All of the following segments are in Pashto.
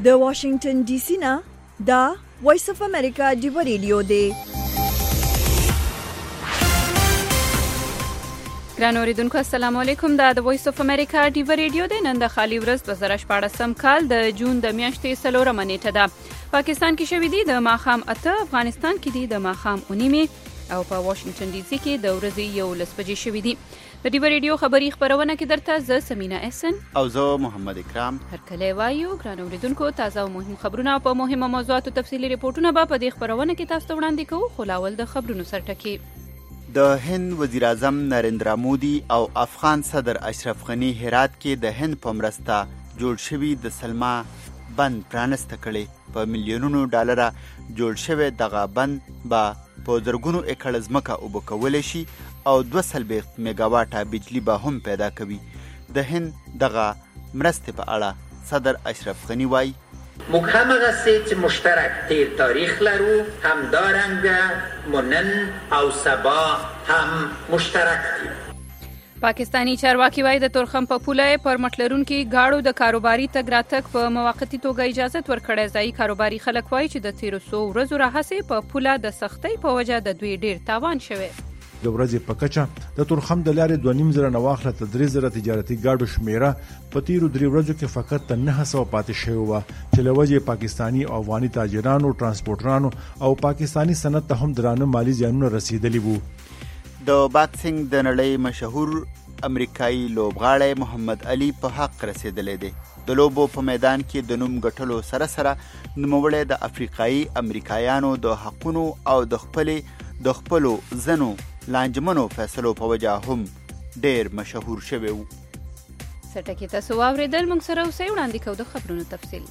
د واشنگټن ډي سي نه دا وایس اف امریکا ډیو ریډیو دی. ګران اوریدونکو السلام علیکم. دا د وایس اف امریکا ډیو ریډیو دی. نن د خالی ورځ 2014 کال د جون د میاشتې 4 نیټه ده. پاکستان کې شوې دي د ماښام 8، افغانستان کې دي د ماښام 9 او په واشنگټن ډي سي کې د ورځې 11 بجې شوې دي. د ډیو ریډیو خبری خبرونه کې درته زه سمینا احسن او زه محمد اکرام هر کله وایو. ګران اوریدونکو تازه او مهم خبرونه په مهمه موضوعاتو تفصیلي ریپورتونه به په دې خبرونه کې تاسو ته وړاندې کوو. خو لاول د خبرونو سرټکی. د هند وزیر اعظم نریندرا مودي او افغان صدر اشرف غنی هرات کې د هند په مرسته جوړ شوی د سلما بند پرانسته کړي. په میلیونونو ډالر جوړ شوی دغه بند به په زرګونو ایکړ ځمکه اوبه کولی شي او 240 میگاواټه بجلی به هم پیدا کوي. د هند دغه مرستې په اړه صدر اشرف غنی وایي موږ همغه څه چې مشترک تیر تاریخ لرو همدارنګه منن او سبا هم مشترک دي. پاکستانی چارواکي وایي د تورخم په پوله پر مټلرونکو گاړو د کاروباري تګ راتګ په موقتی توګه اجازه ورکړې. ځای کاروباري خلک وایي چې د 1300 ورځو راهسې په پوله د سختۍ په وجه د دوی ډیر تاوان شوی. د ورځې په کچه د تورخم د لارې 2.5 نواخله تر 3,000 تجارتي گاډو شمیره په تیرو 3 ورځو کې فقط 900 پاتې شوی و چې له وجې پاکستانی او افغاني تاجرانو، ترانسپورټرانو او پاکستانی صنعت ته هم درانه مالی زیانونه رسیدلی وو. د باکسینګ د نړۍ مشهور امریکایي لوبغاړی محمد علي په حق رسیدلی دی. د لوبو په میدان کې د نوم ګټلو سره سره نوموړی د افریقایي امریکایانو د حقونو او د خپلو ځنو لانجمنو فیصلو په وجه هم ډیر مشهور شوی وو. سټکی تاسو واوریدل. موږ سره اوسئ وړاندې کوو د خبرونو تفصیل.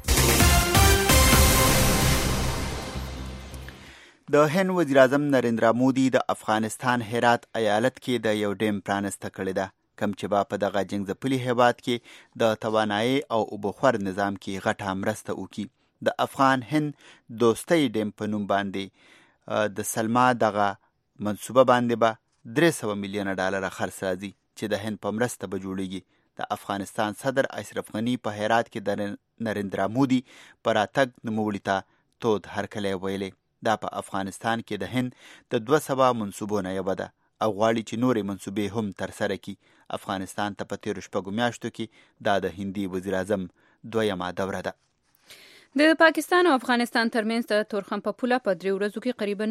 د هند وزیر اعظم نریندرا مودي د افغانستان هرات ایالت کې د یو ډیم پرانسته کړی ده، کوم چې به په دغه جنګ ځپلي هیواد کې د توانایي او اوبخور نظام کې غټه مرسته وکړي. د افغان هند دوستۍ ډیم په نوم باندې د سلما دغه منصوبه باندې به 300 میلیونه ډالر خرڅ راځي چې د هند په مرسته به جوړیږي. د افغانستان صدر اشرف غنی په هرات کې د نریندرا مودي پر راتګ نوموړي ته تود هرکلی ویلی. دا په افغانستان کې د هند د 200 منصوبو نه یوه ده او غواړي چې نورې منصوبې هم ترسره کړي. افغانستان ته په تیرو 6 میاشتو کې دا د هندي وزیر اعظم 2مه دوره ده. د پاکستان او افغانستان ترمنځ د تورخم په پوله په 3 ورځو کې قریبا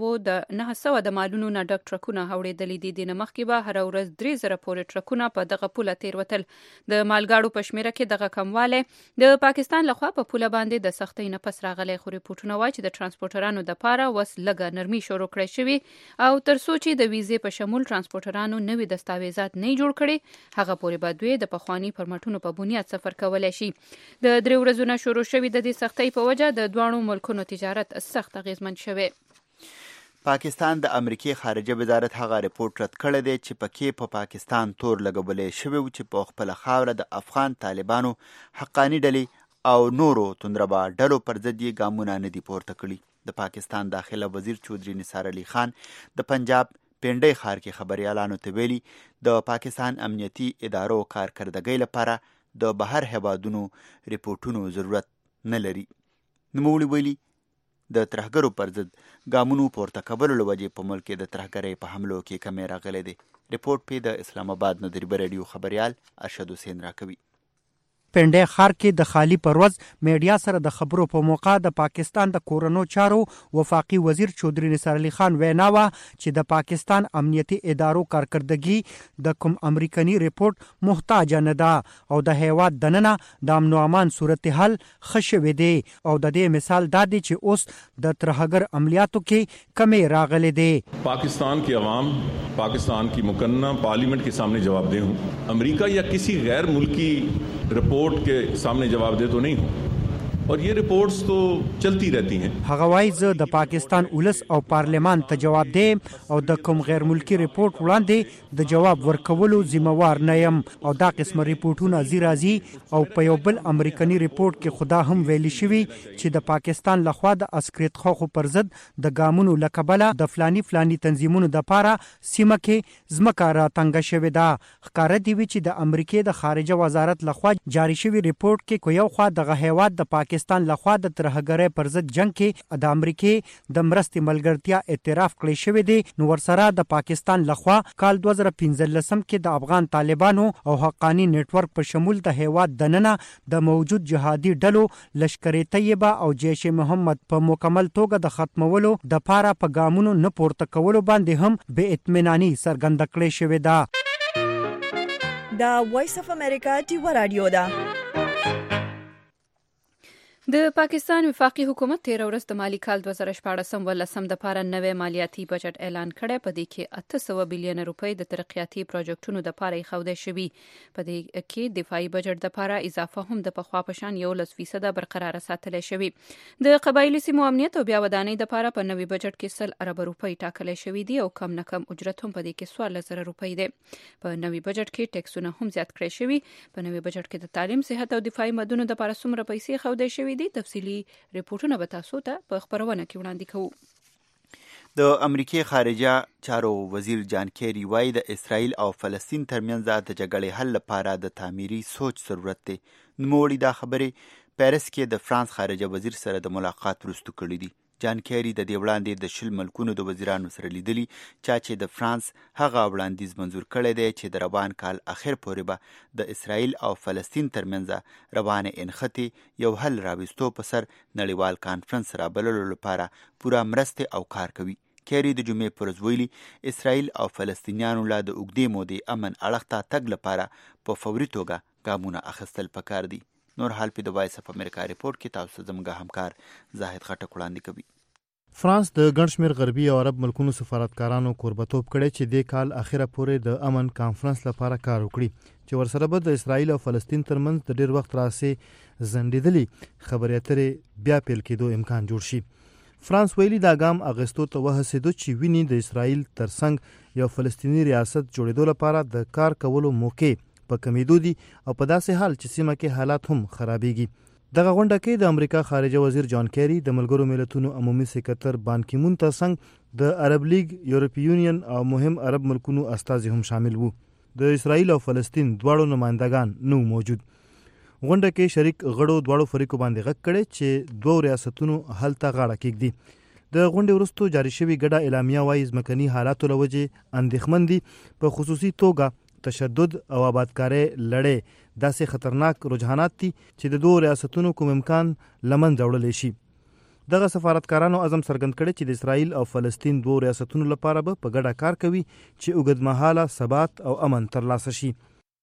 900 د مالونو نه ډک ټرکونه اوړېدلي دي. د مخکې به هر ورځ 3,000 پورې ټرکونه په دغه پوله تیروتل. د مالګاړو په شمیره کې دغه کموالی د پاکستان لخوا په پوله باندې د سختۍ نه پس راغلی. خو ریپورټونه وایي چې د ترانسپورټرانو دپاره وس لږه نرمي شروع کړی شوي او تر څو چې د ویزې په شمول ترانسپورټرانو نوي دستاویزات نه جوړ کړي هغه پورې به دوی د پخواني پرمټونو په بنیاد سفر کولی شي. د 3 ورځو نه شروع شوي د سختۍ په وجه د دوانو ملکونو تجارت سخت اغیزمن شوی. پاکستان د امریکای خارجه وزارت هغه ریپورت رد کړی دی چې پکې په پاکستان تور لګولې شوی و چې په خپل خاوره د افغان طالبانو حقانی ډلې او نورو توندربا ډلو پر ضد یې ګامونه نه دي پورته کړي. د پاکستان داخله وزیر چودري نثار علي خان د پنجاب پنډۍ ښار کې خبريالانو ته ویلي د پاکستان امنیتي ادارو کارکردګۍ لپاره د بهر هیوادونو ریپورتونو ضرورت نه لري. نوموړي ویلي د ترهګرو پر ضد ګامونو پورته کولو له وجې په ملک کې د ترهګرۍ په حملو کې کمی راغلی دی. ریپورت پې د اسلام آباد نه د ریډیو خبریال ارشد حسین راکوي. پنډۍ ښار کې د خالی پروز میډیا سره د خبرو په موقع د پاکستان د کورونو چارو وفاقي وزیر چودري نثار علي خان وینا وه چې د پاکستان امنیتي ادارو کارکردګي د کوم امریکني ریپورت محتاج نه ده او د هیواد دننه د امن او امان صورتحال ښه شوی دی او د دې مثال دا دی چې اوس د ترهګر عملیاتو کې کمی راغلی دی. पाकिस्तान की आवाम पाकिस्तान की मुकन्ना पार्लियामेंट के सामने जवाबदेह हूँ. अमेरिका या किसी गैर मुल्की रिपोर्ट के सामने जवाबदेह तो नहीं हूँ. और ये रिपोर्ट्स तो चलती रहती हैं. هغه وایي زه د پاکستان ولس او پارلمان ته جواب دیم او د کوم غیر ملکی ریپورت وړاندې د جواب ورکولو ذمہوار نه یم او دا قسم ریپورتونه زیرازي او په یو بل امریکایي ریپورت کې خدا هم ویلي شوی چې د پاکستان لخوا د عسکریت خو پر ضد د ګامونو لکبله د فلانی تنظیمونو د پاره سیمه کې ځمکه را تنګه شوې ده. ښکاره دی چې د امریکای د خارجه وزارت لخوا جاری شوی ریپورت کې کو یو خوا د هیواد د پاکستان لخوا د ترهګرۍ پر ضد جنگ کې د امریکای د مرستې ملګرتیا اعتراف کړی شوی دی، نو ورسره د پاکستان لخوا کال 2015 کې د افغان طالبانو او حقانی نیټ ورک په شمول د هیواد دننه د موجود جهادي ډلو لشکر طیبه او جیش محمد په مکمل توګه د ختمولو د پاره په ګامونو نه پورته کولو باندې هم بې اطمینانی څرګنده کړې شوې ده. دا وایس اف امریکا ډیو رادیو ده. د پاکستان وفاقي حکومت 13 ورځ د مالی کال 2014-15 د پاره نوې مالیاتي بجټ اعلان کړی. په دې کې 800 بلین روپۍ د ترقیاتي پروژیکټونو د پاره خوده شوی. په دې کې دفاعي بجټ د پاره اضافه هم د پخوا په شان 11% برقرار ساتل شوی. د قبایلی سیمو امنیت او بیا ودانۍ د پاره په نوې بجټ کې 100 ارب روپۍ ټاکل شوی دی او کم نه کم اجرت هم په دې کې 14 روپۍ دی. په نوې بجټ کې ټیکسونه هم زیات کړی شوی. په نوې بجټ کې د تعلیم، صحت او دفاعي مدونو د پاره څومره پیسې خوده شوی دي تفصیلی ریپورتونه به تاسو ته په خبرونه کې وړاندې کوو. د امریکای خارجه چارو وزیر جان کیری وایي د اسرائیل او فلسطین ترمنځ د جګړې حل لپاره د تعمیري سوچ ضرورت دی. نوموړي دا خبرې پیرس کې د فرانس خارجه وزیر سره د ملاقات وروسته کړې دي. جان کیری د دې وړاندې د 10 ملکونو د وزیرانو سره لیدلي چې د فرانس هغه وړاندیز منظور کړی دی چې د روان کال اخر پورې به د اسرائیل او فلسطین ترمنځ روانه انخته یو حل راوستو په سر نړیوال کانفرنس رابللو لپاره پوره مرسته او کار کوي. کیری د جمعې پر ورځ ویلي اسرائیل او فلسطینیانو لا د اوږدې مودې امن اړخ ته تګ لپاره په فوري توګه ګامونه اخیستل پکار دي. نور حال په د وایس اف امریکا ریپورت کې تاسو زموږ همکار زاهد خټک وړاندې کوي. فرانس د ګڼ شمېر غربي او عرب ملکونو سفارتکارانو کوربتوب کړی چې د کال اخره پورې د امن کانفرنس لپاره کار وکړي چې ورسره به د اسرائیل او فلسطین ترمنځ د ډیر وخت راځي ځنډېدلې خبرې اترې بیا پیل کېدو امکان جوړ شي. فرانس ویلي دا ګام اغستو ته وهڅېدو چې ویني د اسرائیل ترڅنګ یو فلسطینی ریاست جوړېدو لپاره د کار کولو موقع په کمیدو دي او په داسې حال چې سیمه کې حالات هم خرابېږي. دغه غونډه کې د امریکا خارجه وزیر جان کیری، د ملګرو ملتونو عمومي سکرټر بان کی مون ترڅنګ د عرب لیگ، یورپی یونین او مهم عرب ملکونو استازي هم شامل وو. د اسرائیل او فلسطین دواړو نمائندگان نو موجود. غونډه کې شریک غړو دواړو فریقو باندې غږ کړي چې دوه ریاستونو حل ته غاړه کېږدي. د غونډې وروسته جاری شوی ګډه اعلامیه وایي ځمکني حالاتو له وجې اندېښمن دي، په خصوصي توګه تشدد او آبادکارۍ لړۍ داسې خطرناک رجحانات دي چې د دوه ریاستونو کوم امکان لمن ځوړلی شي. دغه سفارتکارانو عزم څرګند کړی چې د اسرائیل او فلسطین دوه ریاستونو لپاره به په ګډه کار کوي چې اوږدمهاله ثبات او امن ترلاسه شي.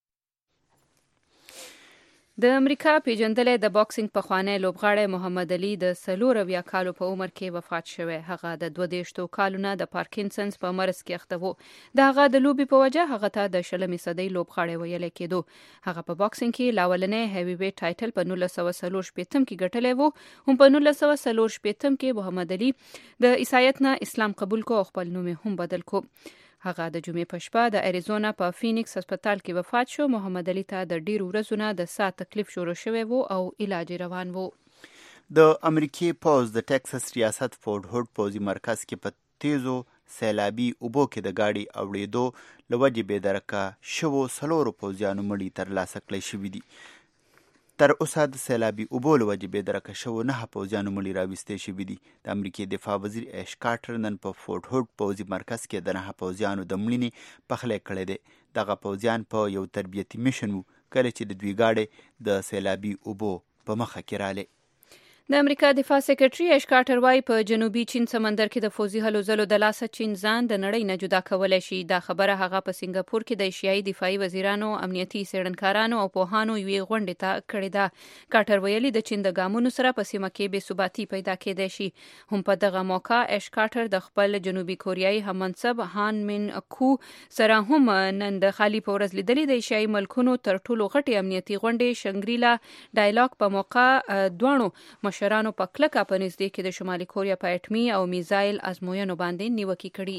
د امریکا پیژندلې د باکسینګ پخوانی لوبغاړی محمد علي د 40 کالو په عمر کې وفات شوی. هغه د 22 کالونو د پارکینسنز په مرض کې اخته و. د هغه د لوبي په وجه هغه ته د 20 صدۍ لوبغاړی ویل کېدو. هغه په باکسینګ کې لاولنې هیوی ویټ ټایټل په 1940 کې ګټلی و. هم په 1940 کې محمد علي د عیسایت نه اسلام قبول کو او خپل نوم هم بدل کو. هغه د جمعې په شپه د اریزونا په فینکس هسپتال کې وفات شو. محمد علي ته د ډیرو ورځو نه د ساه تکلیف شروع شوی و او علاج روان و. د امریکای پوز د ټکساس ریاست فورټ هود پوزي مرکز کې په تیزو سیلابي اوبو کې د گاډي اوړېدو لوجې بېدرکه شوو 4 پوځیانو مړي ترلاسه کړی شوي دي. تر اوسه د سیلابي اوبو لوجې بېدرکه شوو 9 پوځیانو مړي راوستې شوي دي. د امریکای دفاع وزیر ایش کارټر نن په فورټ هود پوځي مرکز کې د 9 پوځیانو د مړینې پخلی کړی دی. دغه پوځیان په یو تربیتي میشن وو کله چې د دوی گاډي د سیلابي اوبو په مخه کې رالی. د امریکا دفاع سکرټري اش کارټر وايي په جنوبي چین سمندر کې د فوزي هلو ځلو د لاسه چین ځان د نړۍ نه جدا کولای شي. دا خبره هغه په سنگاپور کې د ایشیایي دفاعي وزیرانو، امنیتي څېړنکارانو او پوهانو یوې غونډې ته کړې ده. کارټر ویلي د چین د ګامونو سره په سیمه کې بې ثباتي پیدا کېدای شي. هم په دغه موقع اش کارټر د خپل جنوبي کوریایي هممنصب هان من کو سره هم نن د خالي په ورځ لیدلې د ایشیایي ملکونو تر ټولو غټې امنیتي غونډې شنګریلا ډایلاګ په موقع دوانو مشرانو په کلکه په نږدې کې د شمالي کوریا په اټمي او میزایل ازموینو باندې نیوکې کړي.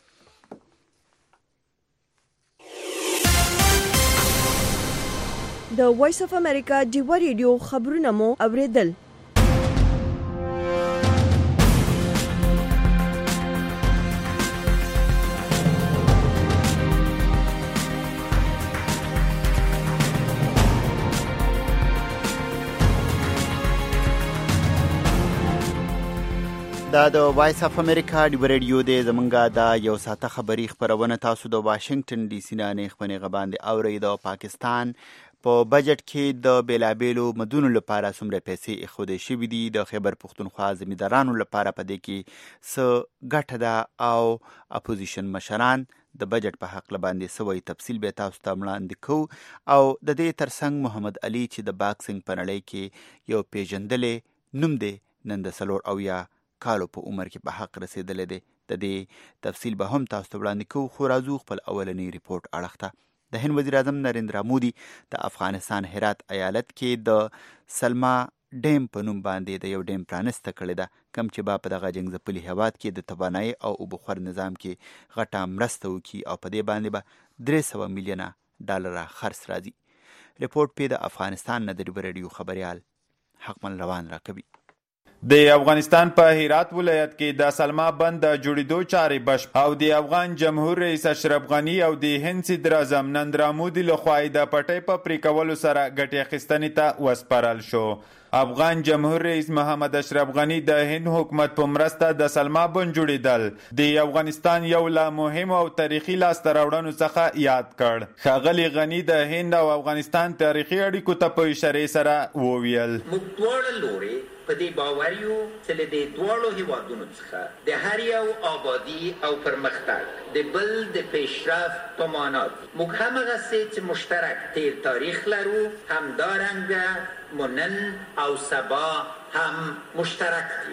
د وایس اف امریکا ډیوا ریډیو خبرونه مو اوریدل. دا د وایس اف امریکا د ریډیو د زمونږه د یو ساعته خبری خبرونه تاسو د واشنگټن ډي سي نه خبرونه غباندې اوري. د پاکستان په بجټ کې د بیلابیلو مدونو لپاره څومره پیسې اخودې شوې دي. د خیبر پختونخوا زمیندارانو لپاره په دې کې څه ګټه ده او اپوزیشن مشران د بجټ په حق باندې سوي تفصیل به تاسو ته وړاندې کوو. او د دې ترڅنګ محمد علي چې د باکسینګ په نړۍ کې یو پیژندلې نوم دی، نن د 40 کالو په عمر کې په حق رسیدلې دی. د دې تفصیل به هم تاسو ته وړاندې کوو. خو راځو خپل اولنی ریپورت اړخ ته. د هند وزیر اعظم نریندرا مودي د افغانستان هرات ایالت کې د سلما ډیم په نوم باندې د یو ډیم پرانسته کړې ده، کوم چې به په دغه جنګ ځپلي هیواد کې د توانایي او اوبخور نظام کې غټه مرسته وکړي او په دې باندې به 300 میلیونه ډالر خرڅ راځي. ریپورت په د افغانستان نه د ریډیو خبريال حقمل روان راکوي. د افغانستان په هرات ولایت کې د سلما بند د جوړېدو چارې بشپ او د افغان جمهور رئیس اشرف غنی او د هند صدر اعظم نریندرا مودي لخوا د پټۍ په پریکولو سره ګټې اخیستنې ته وسپارل شو. افغان جمهور رئیس محمد اشرف غنی د هند حکومت په مرسته د سلما بند جوړېدل د افغانستان یو له مهم او تاریخي لاسته راوړنو څخه یاد کړ. ښاغلي غنی د هند او افغانستان تاریخي اړیکو ته په اشاره سره وویل په دې باوریو چې له دې دواړو هیوادونو څخه د هر یو آبادی او پرمختګ د بل د پیشرفت تومانات موږ همغه چې مشترک تیر تاریخ لرو، همدارنګه مونن او سبا هم مشترک دي.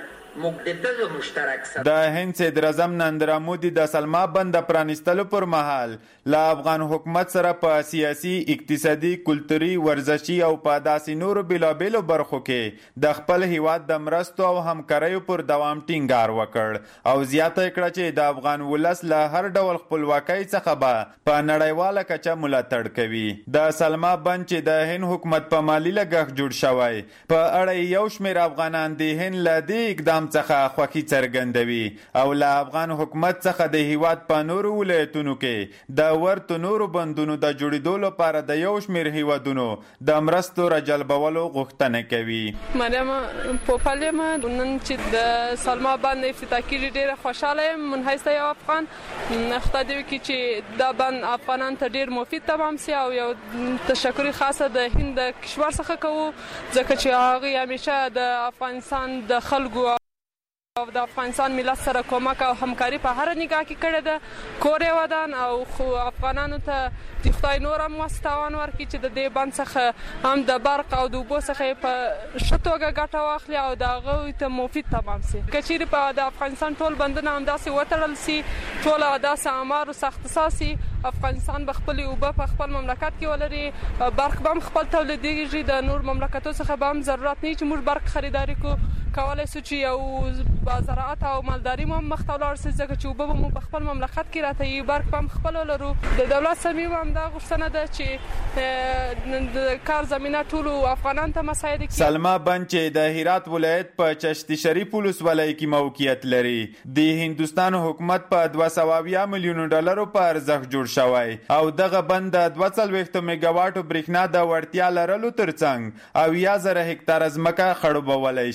د هند صدر اعظم نریندرا مودي د سلما بند پرانستلو پر مهال له افغان حکومت سره په سیاسي، اقتصادي، کلتوري، ورزشي او په داسې نورو بیلابیلو برخو کې د خپل هیواد د مرستو او همکاریو پر دوام ټینګار وکړ او زیاته کړه چې د افغان ولس له هر ډول خپلواکۍ څخه به په نړیواله کچه ملاتړ کوي. د سلما بند چې د هند حکومت په مالی لګښت جوړ شوی په اړه یو شمېر افغانان د هند له دې اقدام څخه خوښي څرګندوي او له افغان حکومت څخه د هیواد په نورو ولایتونو کې د ورته نورو بندونو د جوړېدو لپاره د یو شمېر هیوادونو د مرستو راجلبولو غوښتنه کوي. مریم پوپل یم. نن چې د سلما بند افتتاح کیږي ډېره خوشحاله یم من حیث یو افغان. خدای دې وکړي چې دا بند افغانان ته ډېر مفید تمام سي او یو تشکر خاصه د هند کشور څخه کوو ځکه چې هغه همیشه د افغانستان د خلکو او د افغانستان ملت سره کومک او همکاري په هر نگاه کې کړې ده. کور یې ودان او خو افغانانو ته د خدای نور هم واستوان ورکړي چې د دې بند څخه هم د برق او د اوبو څخه په ښه توګه ګټه واخلي او د هغوی ته مفید تمام سي. که چیرې په د افغانستان ټول بندونه همداسې وتړل سي، ټول داسې اعمارو سخت سي، افغانستان به خپلې اوبه په خپل مملکت کې ولري، برق به هم خپل تولیدېږي، د نور مملکتو څخه به هم ضرورت نه وي چې موږ برق خریداري کړو. کولای سو چې یو زراعت او مالداري مو مخ ته ولاړ سي ځکه چې اوبه به مو په خپل مملکت کې راته یي، برق به هم خپل ولرو. د دولت صمیم هم دا غوښتنه ده چې د کار زمینه ټولو افغانانو ته مساعده کړي. سلما بند چې د هرات ولایت په چشتی شریف ولسوالۍ کې موقعیت لري د هندوستان حکومت په 220 میلیون ډالرو په ارزښت جوړ شوی او دغه بند د 240 میگاواټو برېښنا د وړتیا لرلو ترڅنګ 10,000 هکتار ځمکه خړوبولی شي.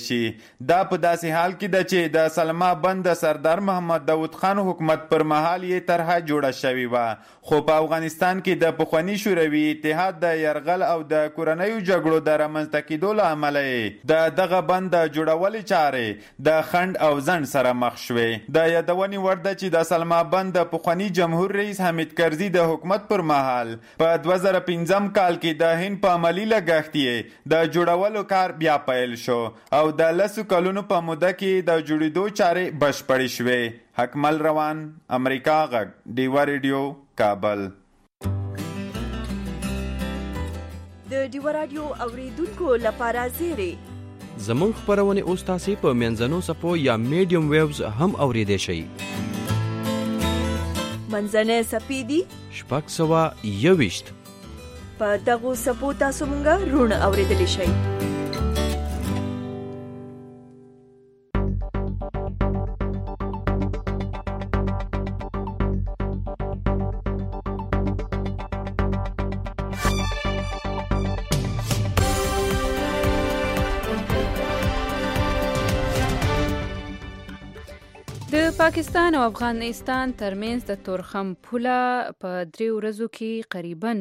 دا په داسې حال کې ده چې د سلما بند د سردار محمد داود خان حکومت پر مهال یې طرحه جوړه شوې وه، خو په افغانستان کې د پخواني شوروي اتحاد د یرغل او د کورنیو جګړو د رامنځته کېدو له امله د دغه بند د جوړولې چارې د خنډ او ځنډ سره مخ شوې. د یادونې وړ ده چې د سلما بند د پخواني جمهور رئیس حامد کرزي د حکومت پر مهال په 2015 کال کې د هند په عملي لګښت یې د جوړولو کار بیا پیل شو او د 10 کلونو په موده کې د جوړېدو چارې بشپړې شوې. حکمل روان، امریکا غږ، ډیوا ریډیو، کابل. د ډیوا رادیو اوریدونکو لپاره زیری زموږ خبرونه اوس تاسو په منځنو صفو یا میډیم ویوز هم اوریدئ شئ. منځنۍ صفې دي 621 په دغو صفو تاسو مونږ رونه اوریدلی شئ. د پاکستان او افغانستان ترمنځ د تورخم پوله په 3 ورځو کې تقریبا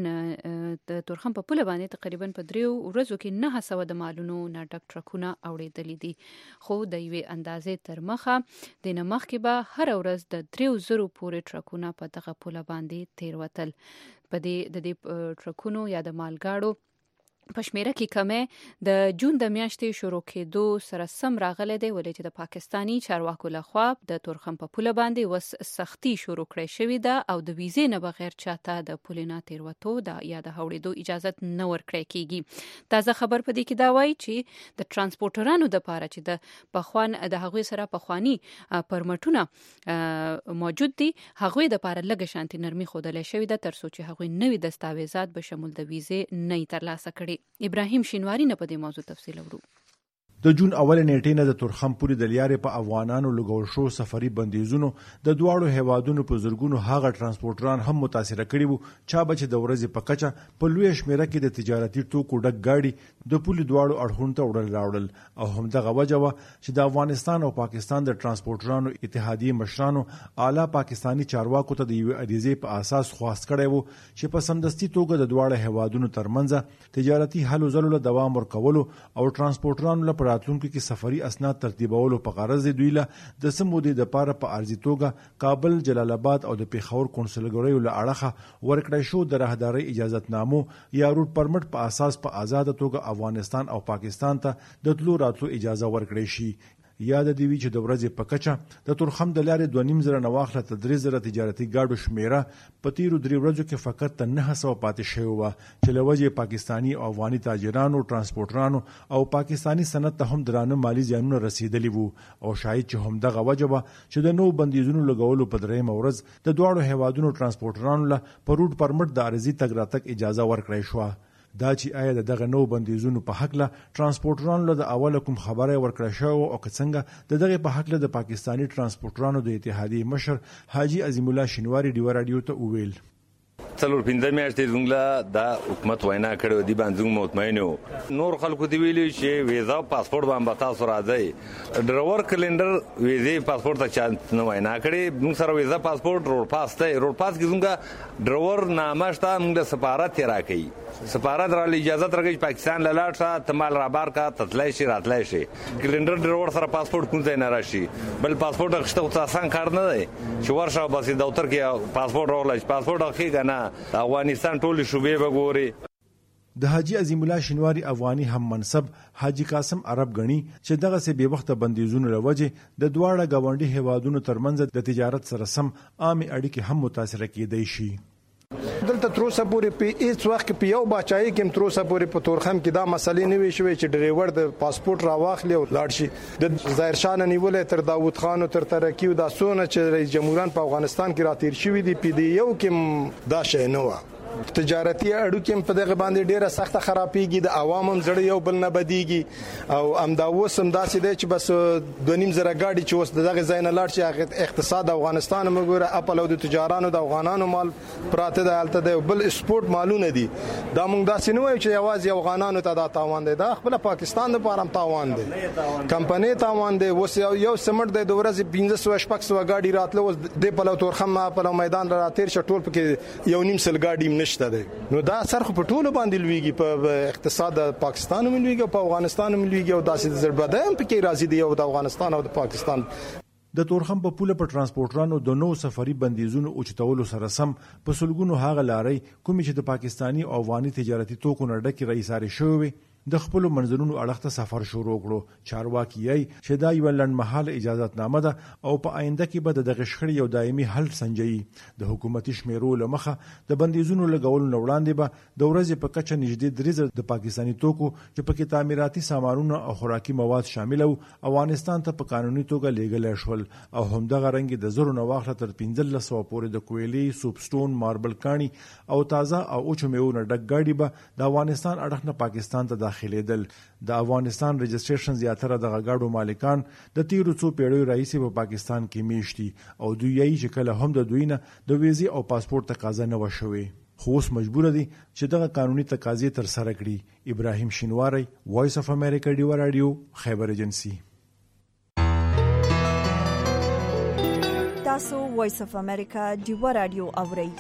په 3 ورځو کې 900 د مالونو نه ډک ټرکونه اوړېدلي دي، خو د یوې اندازې تر مخه د نمخ کې به هر ورځ د 3000 پورې ټرکونه په دغه پوله باندې تیروتل. په دې ټرکونو یا د مالګاړو په شمیره کې کمه د جون د میاشتې شروع کېدو سره سم راغلی دی، ولې چې د پاکستانی چارواکو لخوا د تورخم په پوله باندې وس سختی شروع کړې شوې ده او د ویزې نه بغیر چاته د پولې نه تیروتو یا د هوړېدو اجازه نه ورکړی کېږي. تازه خبر په دې کې دا وایي چې د ترانسپورټرانو دپاره چې د پخوان د هغوی سره پخواني پرمټونه موجود دي، هغوی دپاره لږه شانتي نرمي ښودلی شوې ده تر څو چې هغوی نوي دستاویزات به شمول د ویزې نه ترلاسه کړي. ابراهیم شینواری نه په دې موضوع تفصیل ورو. د جون اول نیټې نه د تورخم پورې د لیارې په افغانانو لګول شو سفري بندیزونو د دواړو هیوادونو په زرګونو هغه ترانسپورټران هم متاثر کړي وو چا به چې د ورځې په کچه په لوی شمیره کې د تجارتي توکو ډک گاډي د پولې دواړو اړخونو ته وړل راوړل او همدغه وجه وه چې د افغانستان او پاکستان د ترانسپورټرانو اتحادیې مشرانو اعلی پاکستانی چارواکو ته د یوې عریضې په اساس خواست کړی وو چې په سمدستي توګه د دواړو هیوادونو ترمنځ تجارتي هلو ځلو له دوام ورکولو او ترانسپورټرانو له راتلونکو کې سفري اسناد ترتیبولو په غرض دوی له د سمودې د پاره په ارزي توګه کابل، جلال آباد او د پیښور کونسلګریو له اړخه ورکړی شو د راهداري اجازهتنامو یا روټ پرمټ په اساس په آزاد توګه افغانستان او پاکستان ته د تلو راتلو اجازه ورکړی شي. یاد دی وی چې د ورځې په کچه د تورخم د لارې 2.5 نه واخله ته 3,000 تجارتي گاډو شمیره په تیرو 3 ورځو کې فقط 900 پاتې شوی و چې لوجه پاکستانی او افغاني تاجرانو، ترانسپورټرانو او پاکستانی صنعت ته هم درانه مالی زیانونه رسیدلی وو او شاید چې هم دغه وجبه چې د نو بندیزونو لګولو په درېم ورځ د دواړو هیوادونو ترانسپورټرانو له په روټ پرمټ د ارزي تګ راتګ اجازه ورکړی شو. دا چې آیا دغه نو بندیزونو په حق له ترانسپورټرانو له د اول کوم خبره ورکړه شو او څنګه دغه په حق له د پاکستانی ترانسپورټرانو د اتحادیې مشر حاجی عظیم الله شینواری ډیوا رادیو ته وویل. څلور پنځه میاشتې زموږ د حکومت وینا کړې دي باندې مطمئن یو. نور خلکو دی ویلي چې ویزا پاسپورت باندې تاسو راځي ډرایور کلندر ویزې پاسپورت ته چانس نه وینا کړې. موږ سره ویزا پاسپورت روډ پاس ته روډ پاس کې زموږ ډرایور نامه شته موږ د سفارت راکړي سفارت را اجازه درکړي پاکستان لاله ته تمال را بار کا تطلای شي راتلای شي کلندر ډرایور سره پاسپورت کوم ځای نه راشي بل پاسپورت اخیسته او آسان کار نه دی چې ورشه بس د دفتر کې پاسپورت راولای پاسپورت اخیګا نه افغانستان ټول شوبې وګوري. د حاجی عظیم الله شینواری افغاني هم منصب حاجی قاسم عرب غنی چې دغه سه به وخت بندیزونو لوجه د دواړه گاونډي هیوادونو ترمنځ د تجارت سره سم عامه اړیکې هم متاثر کېدای شي. دلته تر اوسه پورې په هیڅ وخت کې په یو بچای کې تر اوسه پورې په تورخم کې دا مسلې نه وي شوې چې ډرایور د پاسپورت راواخلي او لاړ شي. د ظاهر شاه نیولې تر داوود خان او تر ترکی او د سونه چې رئیس جمهوران په افغانستان کې راتیر شوی دی په دی یو کې دا شی نه و تجارتي اړیکې په دغه باندې ډیره سخته خرابېږي، د عوامو زړه یو بل نه بدیږي او امدا اوس هم داسې دی چې بس 2.5 غاډي چې اوس دغه ځای نه لاړ شي اقتصاد افغانستان وګوره خپل د تجارانو د افغانانو مال پراته د حالت دی بل سپورت مالونه دي دا موږ داسې نه وایو چې یوازې افغانانو ته دا تاوان دی، دا خپل پاکستان لپاره هم تاوان دی، کمپنی تاوان دی. اوس یو سمټ دی د ورځې 1500 غاډي راتله اوس د په تورخم په میدان راتیر شټول پکې 1.5 غاډي نشته دی. نو دا سرخ په ټولو باندې لویږي، په اقتصاد پاکستان هم لویږي، په افغانستان هم لویږي او داسې ضربه هم پکې راځي دی او د افغانستان او د پاکستان. د تورخم په پوله په ترانسپورټرانو د نو سفري بندیزونو اوچتولو سره سم په سلګونو هغه لارې کومې چې د پاکستانی او افغاني تجارتي توکو نه ډکې رئیساري شوې د خپل منځونو اړخ ته سفر شروع کړو. چارواکي یې چې دا یو لنډمهاله اجازهتنامه ده او په آینده کې به د غشخړې یو دایمي حل سنجي. د حکومتي شمیرو لمخه د بندیزونو لګولو نه وړاندې به د ورځې په کچه نږدې 3,000 د پاکستانی توکو چې پکې تعمیراتي سامانونه او خوراکي مواد شامل وو افغانستان ته په قانوني توګه لیږل شول او همدغه رنګ د زرو نه واخله تر 1500 پورې د کویلي، سوپسټون، ماربل کانی او تازه او اوچو میوو نه ډک ګاډي به د افغانستان اړخ نه پاکستان ته داخليدل. د افغانستان رجسټریشن زیاتره د غاډو مالکان د تیرو څو پیړیو راهیسې په پاکستان کې میشتي او دوی یې چې کله هم د دوی نه د ویزې او پاسپورت تقاضا نه وشوي خو اوس مجبور دي چې دغه قانوني تقاضې تر سره کړي. ابراهیم شینواری، وایس اف امریکا ډیو رادیو، خیبر ایجنسی. تاسو وایس اف امریکا ډیو رادیو اورئ.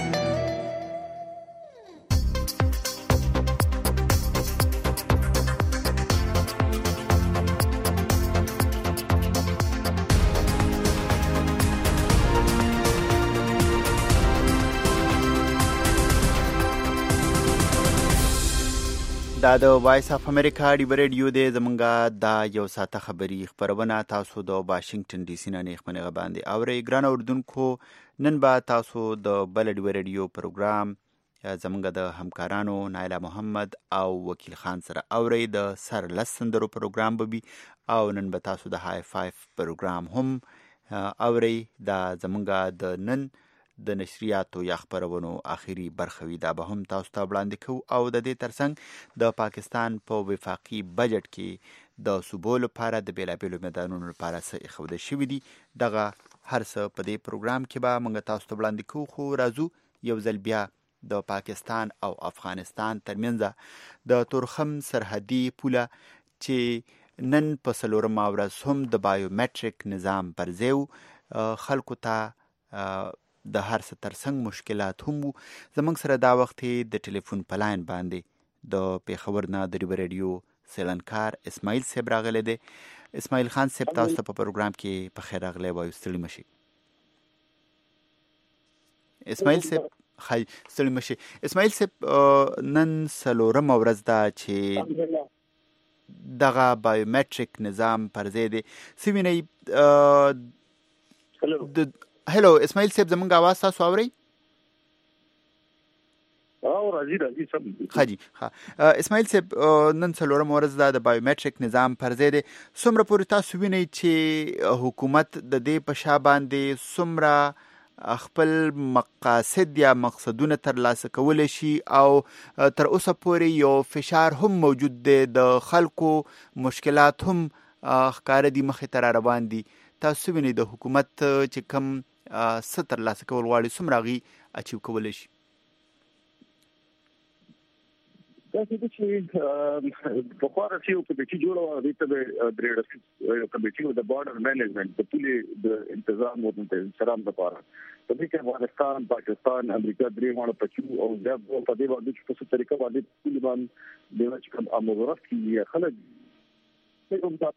دا د وایس اف امریکا ډیو رادیو دی. زمونږه دا یو ساعته خبری خبرونه تاسو د واشنگټن ډي سي نه نیخمنه باندې اورئ. ګران اوردونکو، نن به تاسو د بل ډیو رادیو پروګرام زمونږه د همکارانو نایلا محمد او وکیل خان سره اورئ. د سر لسندرو پروګرام به وي او نن به تاسو د های فایف پروګرام هم اورئ. دا زمونږه د نن د نشریاتو یا خبرونو آخري برخه وي، دا به هم تاسو ته وړاندې کوو او د دې ترڅنګ د پاکستان په وفاقي بجټ کې د صوبو لپاره د بیلابیلو میدانونو لپاره څه ایښودل شوي دي. دغه هر څه په دې پروګرام کې به موږ تاسو ته وړاندې کوو. خو راځو یو ځل بیا د پاکستان او افغانستان ترمنځ د تورخم سرحدي پوله چې نن په 4مه ورځ هم د بایومټریک نظام پر ځای خلکو ته د هر څه ترڅنګ مشکلات هم وو. زموږ سره دا وخت د ټلیفون په لاین باندې د پیښور نه د ریو رادیو سیلنکار اسماعیل صاحب راغلی دی. اسماعیل خان صاحب، تاسو ته په پروګرام کې په خیر راغلی وایو. ستړي مشي اسماعیل صاحب. ستړي مشي اسماعیل صاحب. نن 4مه ورځ ده چې دغه بایومټریک نظام پر ځای دی. څه وینئ؟ هلو اسماعیل صاحب، زمونږ आवाज تاسو اورئ؟ راځي سم. خاجي اسماعیل صاحب، نن 4مه ورځ ده د بایومټریک نظام پر ځای دی. څومره پورې تاسو وینئ چې حکومت د دې په شا باندې څومره خپل مقاصد یا مقصدونه ترلاسه کولی شي او تر اوسه پورې یو فشار هم موجود دی، د خلکو مشکلات هم ښکاره دي، مخې ته را روان دي. تاسو وینئ د حکومت چې کوم څه ترلاسه کول غواړي څومره هغې اچیو کولی شي؟ داسې ده چې پخوا راسي یو کمیټي جوړه وه، هغې ته به درې کمیټي د بارډر مینجمنټ د پولې د انتظام او انتظام لپاره په دې کې افغانستان، پاکستان، امریکا درې واړه پکې او بیا په دې باندې چې په څه طریقه باندې پولې باندې د چې کوم امورات کېږي خلک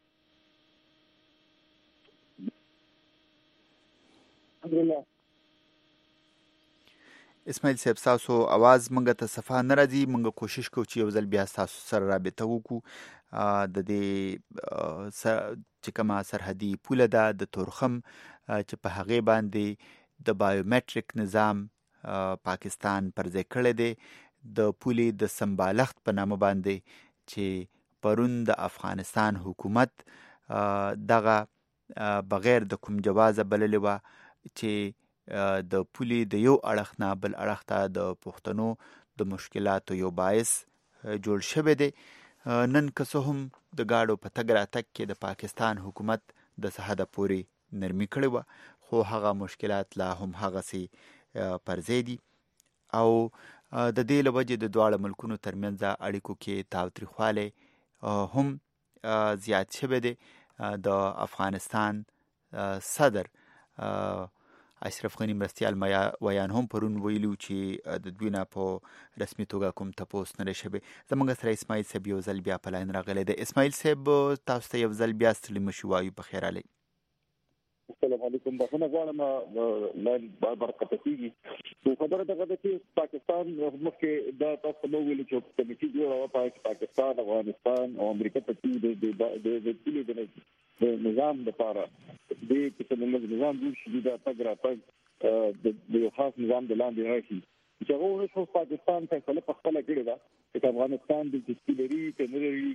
اسماعیل صاحب، تاسو आवाज مونږ ته صفه نه راځي. مونږ کوشش کوو چې یو ځل بیا تاسو سره رابطه وکړو. د دې چې کومه سرحدي پوله ده د تورخم چې په هغې باندې د بایومټریک نظام پاکستان پر ځای کړی دی، د پولې د سمبالښت په نامه باندې چې پرون د افغانستان حکومت دغه بغیر د کوم جوازه بللې وه چې د پولې د یو اړخ نه بل اړخ ته د پښتنو د مشکلاتو یو باعث جوړ شوی دی. نن که څه هم د ګاډو په تګ راتګ کې د پاکستان حکومت د څه حده پورې نرمي کړې وه، خو هغه مشکلات لا هم هغسې پر ځای دي او د دې له وجې د دواړه ملکونو ترمنځ اړیکو کې تاوتریخوالی هم زیات شوی دی. د افغانستان صدر اشرف غني مرستیال ویان هم پرون ویلو چې د دوی نه په رسمي توګه کوم تپوس نه دی شوی. زموږ سره اسماعیل صاحب یو ځل بیا په لاین راغلی دی. اسماعیل صاحب تاسو ته یو ځل بیا ستړي مه شو، وایو په خیر راغلی. السلام علیکم. بخښنه غواړم لاین بار قطع کېږي. خو خبره دغه ده چې پاکستان مخکې دا تاسو مو ویل چې کمیټې جوړه وه پاکستان، افغانستان او امریکا ته چې د نظام لپاره د نظام جوړ شي، دا تګ راتګ د یو خاص نظام د لاندې راشي چې هغه ونشو. پاکستان فیصله په خپله کړې ده چې افغانستان دلچسپي لري که نه لري،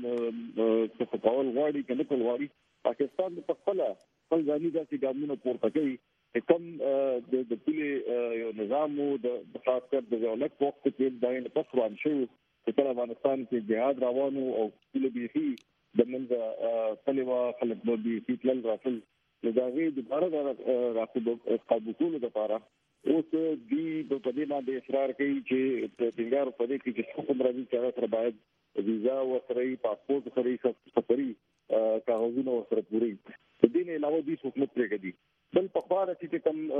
که کول غواړي که نه کول غواړي. پاکستان په خپله خپل ځاني داسې ګامونه پورته کوي چې کوم د پولې یو نظام و د خاص کر د دولت په وخت کې دا یې پس روان شوي چې کله افغانستان کې جهاد روان و او پوله بیخي د منځه تللې وه، خلک به بیخي تلل راتلل، نو د هغې دوباره قابو کولو دپاره اوس دوی په دې باندې اصرار کوي چې ټینګار په دې کې چې څوک هم راځي چې هغه سره باید ویزا ورسره وي، پاسپورټ ورسره وي، سفري کاغذونه ورسره پوره وي. د دې نه علاوه دوی څوک نه پرېږدي. بل پخوا چې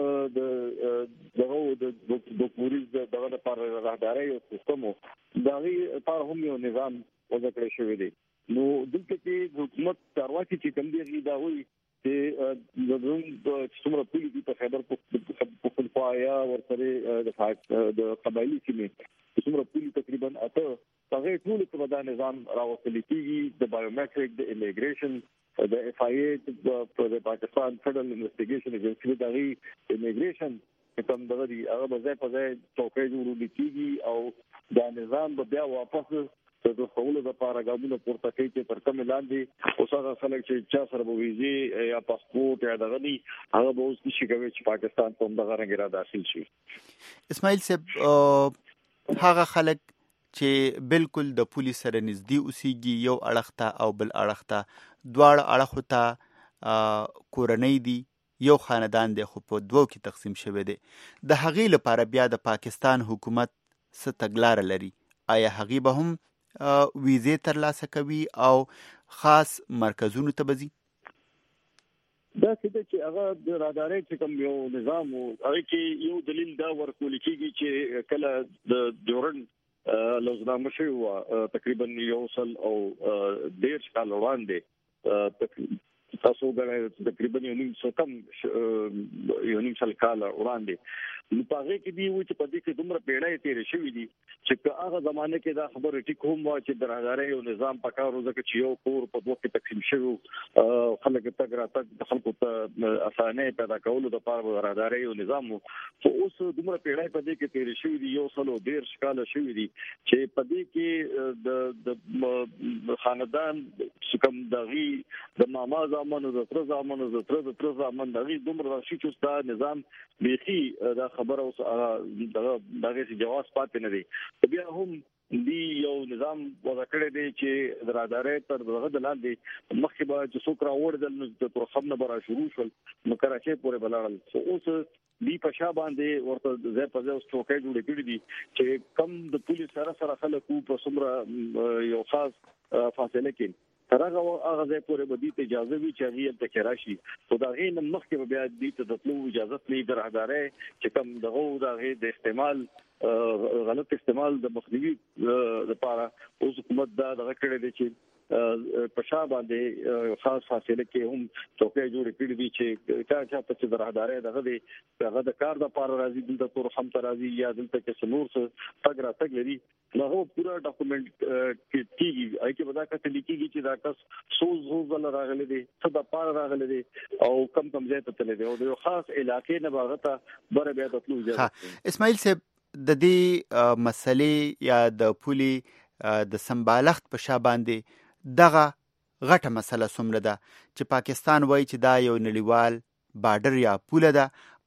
کوم د پولیس دغه لپاره راهدارۍ او سیستم و، د هغې لپاره هم یو نظام وضع کړی شوی دی. نو دلته کې حکومت چارواکي چې کوم دي هغې دا وایي چې څومره پولې دي په خیبر پختونخوا یا ورسره د قبایلي سیمې څومره پولې تقریبا 8 هغې ټولو ته به دا نظام راوستلی کېږي. د بایومیټرک، د امیګریشن، د اف آی ای د پاکستان فیډرل انویسټیګیشن ایجنسي د هغې امیګریشن کوم دغه دي هغه به ځای په ځای چوکۍ جوړول کېږي او دا نظام به بیا واپس د خپلو لپاره ګامونه پورته کوي چې تر کومه لاندې اوس هغه خلک چې چا سره به ویزې یا پاسپورټ یا دغه دي هغه به اوس نشي کوي چې پاکستان ته دغه رنګ را داخل شي. اسماعیل صاحب، هغه خلک چې بالکل د پولیس سره نږدې اوسېږي، یو اړخ ته او بل اړخ ته، دواړه اړخو ته کورنۍ دي، یو خاندان دی خو په دوو کې تقسیم شوی دی، د هغې لپاره بیا د پاکستان حکومت څه تګلاره لري؟ آیا هغې به هم ویزې ترلاسه کوي او خاص مرکزونو ته به ځي؟ دا څه چې هغه د رادارۍ چې کوم یو نظام و هغې کې یو دلیل دا ورکول کېږي چې کله د ډیورنډ لوزنامه شوې وه تقریبا 100 او 1.5 کال وړاندې، تاسو وګورئ تقریبا یو نیم سل کال وړاندې، نو په هغې کې دي وایي چې په دې کې دومره پیړۍ تېرې شوي دي چې که هغه زمانه کې دا خبره ټیک هم وه چې د رادارۍ یو نظام پکار و، ځکه چې یو کور په دوه کې تقسیم شوي و، خلک تګ راتګ د خلکو ته اسانۍ پیدا کولو دپاره د رادارۍ یو نظام و. خو اوس دومره پیړۍ په دې کې تېرې شوي دي، 110 کاله شوي دي چې په دې کې د خاندان چې کوم د هغې د ماما زامن، د تره زامن، د تره زامن، د هغې دومره راشي چې اوس دا نظام بیخي دا خبره اوس دغه جواز پاتې نه دی. بیا هم دی یو نظام وضع کړی دی چې د رادارۍ تر دغه د لاندې مخکې به چې څوک راوړدل نو د تورخم نه به را شروع شول نو کراچۍ پورې به لاړل. خو اوس دی په شا باندې ورته ځای په ځای اوس چوکۍ جوړې کړي دي چې کم د پولیس سره خلک په څومره یو خاص فاصله کې تر هغه ځای پورې به دې ته اجازه وي چې هغې هلته کې راشي. خو د هغې نه مخکې به بیا دې ته د تلو اجازت نه وي. د رادارۍ چې کوم دغه د هغې د استعمال غلط استعمال د مخنیوي لپاره اوس حکومت دا دغه کړی دی چې په شا باندې خاص فاصله کې هم چوکۍ جوړې کړې دي چې چا ته چې د رادارۍ دغه دی هغه د کار دپاره راځي، دلته تورخم ته راځي یا دلته کې څه نور څه تګ راتګ لري، نو هغه پوره ډاکومنټ کېږي. هغې کې به دا کتلی کېږي چې دا کس څو ځله راغلی دی، څه دپاره راغلی دی او کم ځای ته تللی دی او د یو خاص علاقې نه به هغه ته بره بیا د تلو اجازه. اسماعیل صاحب، د دې مسلې یا د پولې د سمبالښت په شا باندې دغه غټه مسله څومره ده چې پاکستان وایي چې دا یو نړیوال بارډر یا پوله ده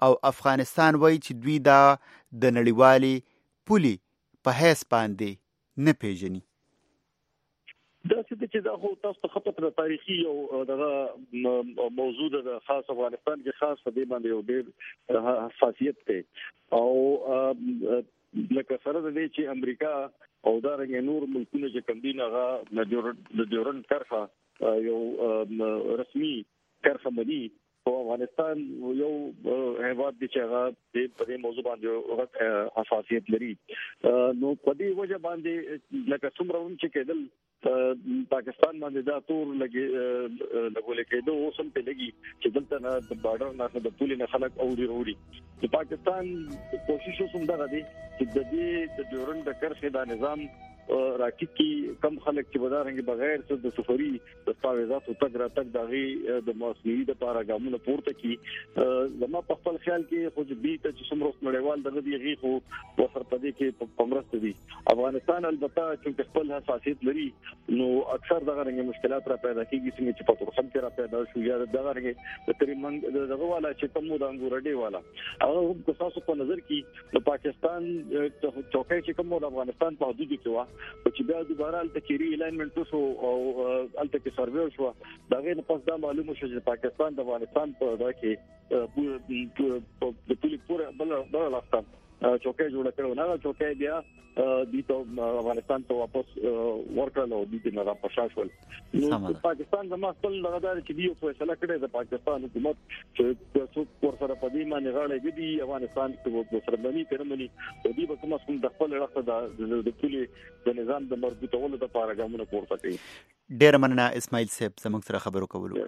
او افغانستان وایي چې دوی دا د نړیوالې پولې په حیث باندې نه پیژني. دا چې دا خو تاسو ته خپله تاریخي او دغه موضوع د خاص افغانستان کې خاص په دې باندې یو ډېر حساسیت دی او لکه سره د دې چې امریکا او دا رنګ نور ملکونه چې کوم دي هغه د ډیورنډ کرښه یو رسمي کرښه مني او افغانستان یو هیواد دی چې هغه په دې موضوع باندې حساسیت لري. نو په دې وجه باندې لکه څومره چې کېدل پاکستان باندې دا تور لګول کېدو اوس هم په لګي چې دلته نه د بارډر نه د پولې نه خلک اوري د پاکستان کوشش اوسم دا دی چې د دې د ډیورنډ کرښې دا نظام راکټ کې کم خلک چې بدارنګ بغیر څه د سفري د دستاویزاتو تګ را تګ دغه د مصنوعي د پاره ګامونه پورته کی زما په خپل خیال کې خو دې ته چې څومره نړیوال دغه دی غي خو وسر پدې کې پمرست دي. افغانستان البته چې خپل حساسیت لري نو اکثر دغه رنګ مشکلات را پیدا کیږي چې په تورخم کې را پیدا شو یا دغه رنګ د تریمنګ دغه والا چې کومو د انګور ډي والا هغه هم تاسو په نظر کې د پاکستان چوکۍ چې کومو د افغانستان په حدود کې و چې بیا دوباره التکری الاینمنت شو او التکری سروې شو دا غي نه پس دا معلومه شو چې پاکستان د افغانستان په دغه کې د پولی پوره بل لاستان چوکۍ جوړ کړو نه چوکۍ بیا د افغانستان ته واپس ورکړل او د نه راپښاشول. نو پاکستان زموږ خپل لغدار چې دی فیصله کړې د پاکستان حکومت چې څوک ورسره په دې باندې غاړه دی افغانستان کې سربني کړمني او دی به کوم څه د خپل راخه د پولی د نظام د مربوطولو لپاره ګامونه پورته کوي. ډیر مننه اسماعیل صاحب زموږ سره خبرو کولو.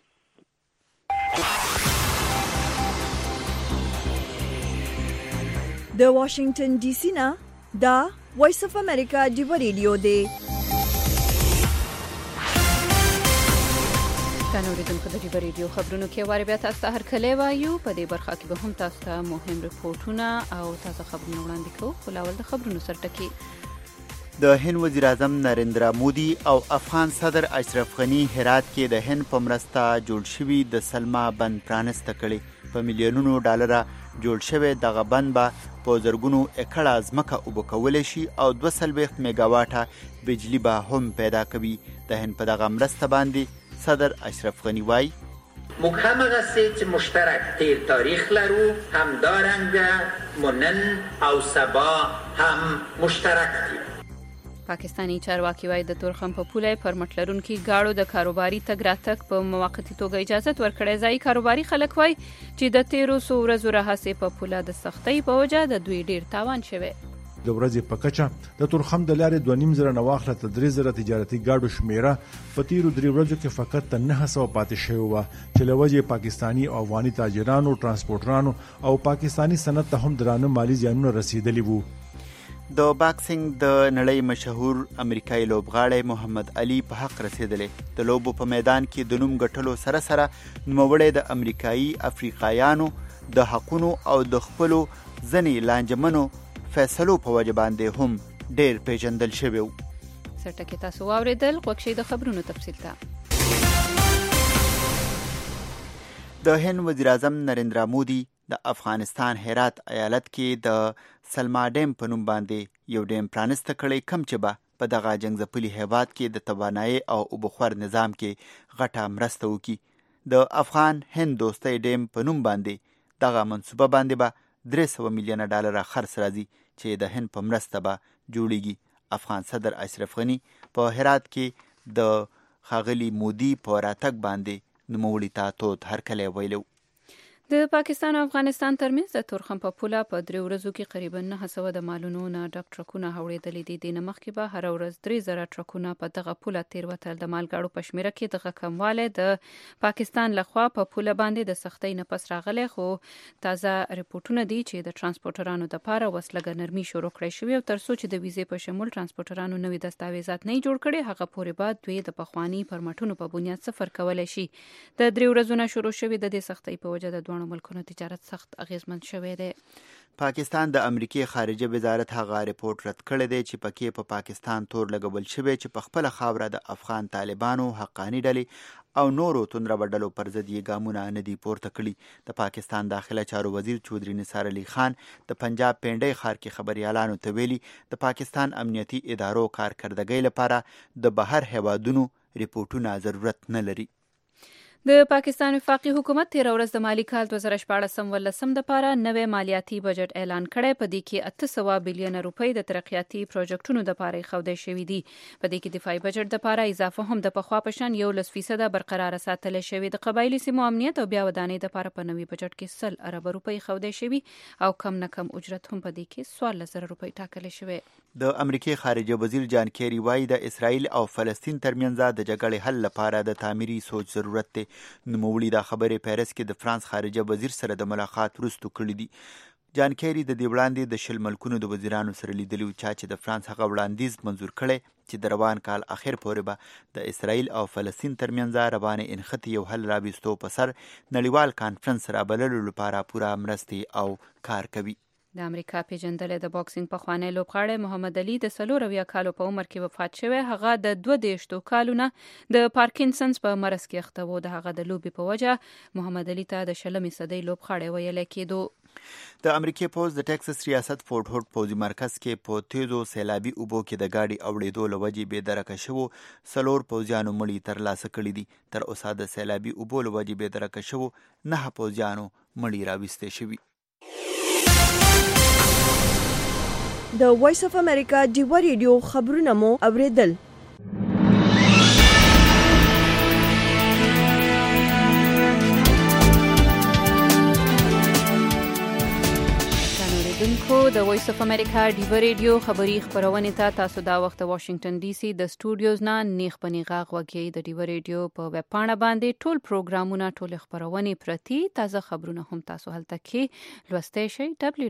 د واشنگټن ډي سي نه دا وایس اف امریکا ډیو ریډیو دی. کانوریدونکو د ډیو ریډیو خبرونو کې واره بیا تاسو ته هر کله وایو په دې برخه کې به هم تاسو ته مهم ریپورتونه او تازه خبرونه وړاندې کوو. خو لاول د خبرونو سره ټکی د هند وزیر اعظم نریندرا مودي او افغان صدر اشرف غنی هرات کې د هند په مرسته جوړ شوی د سلما بند پرانسته کړي. په میلیونونو ډالره جوړ شوی دغه بند به په زرګونو ایکړه ځمکه اوبه کولی شي او 240 میګاواټه بجلی به هم پیدا کوي. د هند په دغه مرسته باندې صدر اشرف غنی وایي موږ همغه څه چې مشترک تیر تاریخ لرو همدارنګه منن او سبا هم مشترک دي. پاکستانی چارواکي وايي د تورخم په پوله پر مټلرونکو گاړو د کاروباري تګ راتګ په موقتی توګه اجازه ورکړې. ځای کاروباري خلک وايي چې د 1300 ورځو راهسې په پوله د سختۍ په وجه د دوی ډیر تاوان شوی. د ورځې په کچه د تورخم د لارې 2.5 نه واخله تر 3,000 تجارتي گاډو شمیره په تیرو 3 ورځو کې فقط 900 پاتې شوی و چې لوجه پاکستانی او افغاني تاجرانو ترانسپورټرانو او پاکستانی صنعت ته هم درانه مالی زیانونه رسیدلی وو. د باکسینګ د نړۍ مشهور امریکایي لوبغاړی محمد علي په حق رسیدلې. د لوبو په میدان کې د نوم ګټلو سره سره نوموړی د امریکایي افریقایانو د حقونو او د خپلو ځنې لانجمنو فیصلو په وجه باندې هم ډیر پیژندل شوی و. سرټکی تاسو واوریدل غوښی د خبرونو تفصیل ته. د هند وزیر اعظم نریندرا مودي د افغانستان هرات ایالت کې د سلما ډیم په نوم باندې یو ډیم پرانسته کړی کوم چې به په دغه جنگځپلي هیواد کې د توانایي او اوبخور نظام کې غټه مرسته وکړي. د افغان هند دوستۍ ډیم په نوم باندې دغه منصوبه باندې به 300 میلیونه ډالر خرڅ راځي چې د هند په مرسته به جوړیږي. افغان صدر اشرف غنی په هرات کې د ښاغلي مودي په راتګ باندې نوموړي ته تود هرکلی ویلو. د پاکستان او افغانستان ترمنځ د تورخم په پوله په 3 ورځو کې قریبا 900 د مالونو نه ډک ټرکونه هوړېدلې دي. د مخکې به هر ورځ 3000 ټرکونه په دغه پوله تیر وتل. د مالګاړو په شمیره کې دغه کمواله د پاکستان لخوا په پوله باندې د سختۍ نه پس راغلی. خو تازه ریپورتونه دي چې د ترانسپورټرانو د پاره وسلګه نرمي شروع کړې شوې او ترڅو چې د ویزې په شمول ترانسپورټرانو نوي دستاویزات نه جوړ کړي هغه پورې بعد دوی د پخوانی پرمټونو په بنیاد سفر کولای شي. د 3 ورځو نه شروع شوې د دې سختۍ په وجه د دوه ملکونو تجارت سخت اغیزمن شوی دی. پاکستان د امریکای خارجه وزارت هغه ریپورت رد کړی دی چې پکې په پاکستان تور لګول شوی چې په خپل خاوره د افغان طالبانو حقانی ډلې او نورو توندره ډلو پر ضد یې ګامونه نه دي پورته کړي. د پاکستان داخله چارو وزیر چودري نثار علي خان د پنجاب پنډۍ ښار کې خبريالانو ته ویلي د پاکستان امنیتي ادارو کارکردګۍ لپاره د بهر هیوادونو ریپورتونه ضرورت نه لري. د پاکستان وفاقي حکومت تیر ورځ د مالی کال 2014-15 لپاره نوې مالیاتي بجټ اعلان کړی. په دې کې 800 بلین روپۍ د ترقیاتي پروژیکټونو لپاره خودای شوې دي. په دې کې دفاعي بجټ لپاره اضافه هم د پخوا په شان 11% برقرار ساتل شوې. د قبایلی سیمو امنیت او بیا ودانۍ لپاره په نوې بجټ کې 100 ارب روپۍ خودای شوې او کم نه کم اجرت هم په دې کې 14 روپۍ ټاکل شوې. د امریکای خارجه وزیر جان کیری وایي د اسرائیل او فلسطین ترمنځ د جګړې حل لپاره د تعمیري سوچ ضرورت دی. نوموړي دا خبرې پیرس کې د فرانس خارجه وزیر سره د ملاقات وروسته کړې دي. جان کیری د دې وړاندې د 10 ملکونو د وزیرانو سره لیدلي و چې د فرانس هغه وړاندیز منظور کړی چې د روان کال اخر پورې به د اسرائیل او فلسطین ترمنځ روانې انختی یو حل راوستو په سر نړیوال کانفرنس رابللو لپاره پوره مرستې او کار کوي. د امریکا پیژندل د باکسینګ پخوانی لوبغاړی محمد علي د 40 کالو په عمر کې وفات شوی. هغه د 22 کالونه د پارکینسنز په مرض کې اخته و. د هغه د لوبي په وجه محمد علي ته د 20 صدۍ لوبغاړی ویل کېدو. د امریکای پوز د ټکساس ریاست فورټ هوډ پوزي مرکز کې په تیزو سیلابي اوبو کې د گاډي اوړېدو لوجې بې درکه شوو 4 پوزیانو مړي ترلاسه کړي دي. تر اوسه د سیلابي اوبو لوجې بې درکه شوو 9 پوزیانو مړي راوستي شوي. د وایس اف امریکا ډیوا ریډیو خبرونه مو اوریدل. د وایس اف امریکا ډیوا ریډیو خبری خبرونه ته تاسو دا وخت واشنگټن ډي سي د سټوډیوز نه نیغ پنیغه غوږی. د ډیوا ریډیو په ویب پاڼه باندې ټول پروګرامونه ټول خبرونه پرتی تازه خبرونه هم تاسو هلته کې لوستئ شئ.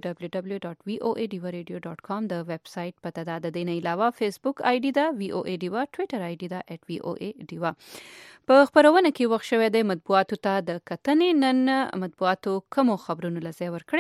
www.voadiwaradio.com د ویب سټ پته ده. د دې نه علاوه فیسبوک آی ډی ده VOA ډیوا، ټوئیټر آی ډی ده @VOA ډیوا. په خبرونه کې وخت شوه د مطبوعاتو ته د کتنې نن مطبوعاتو کوم خبرونه لزه ور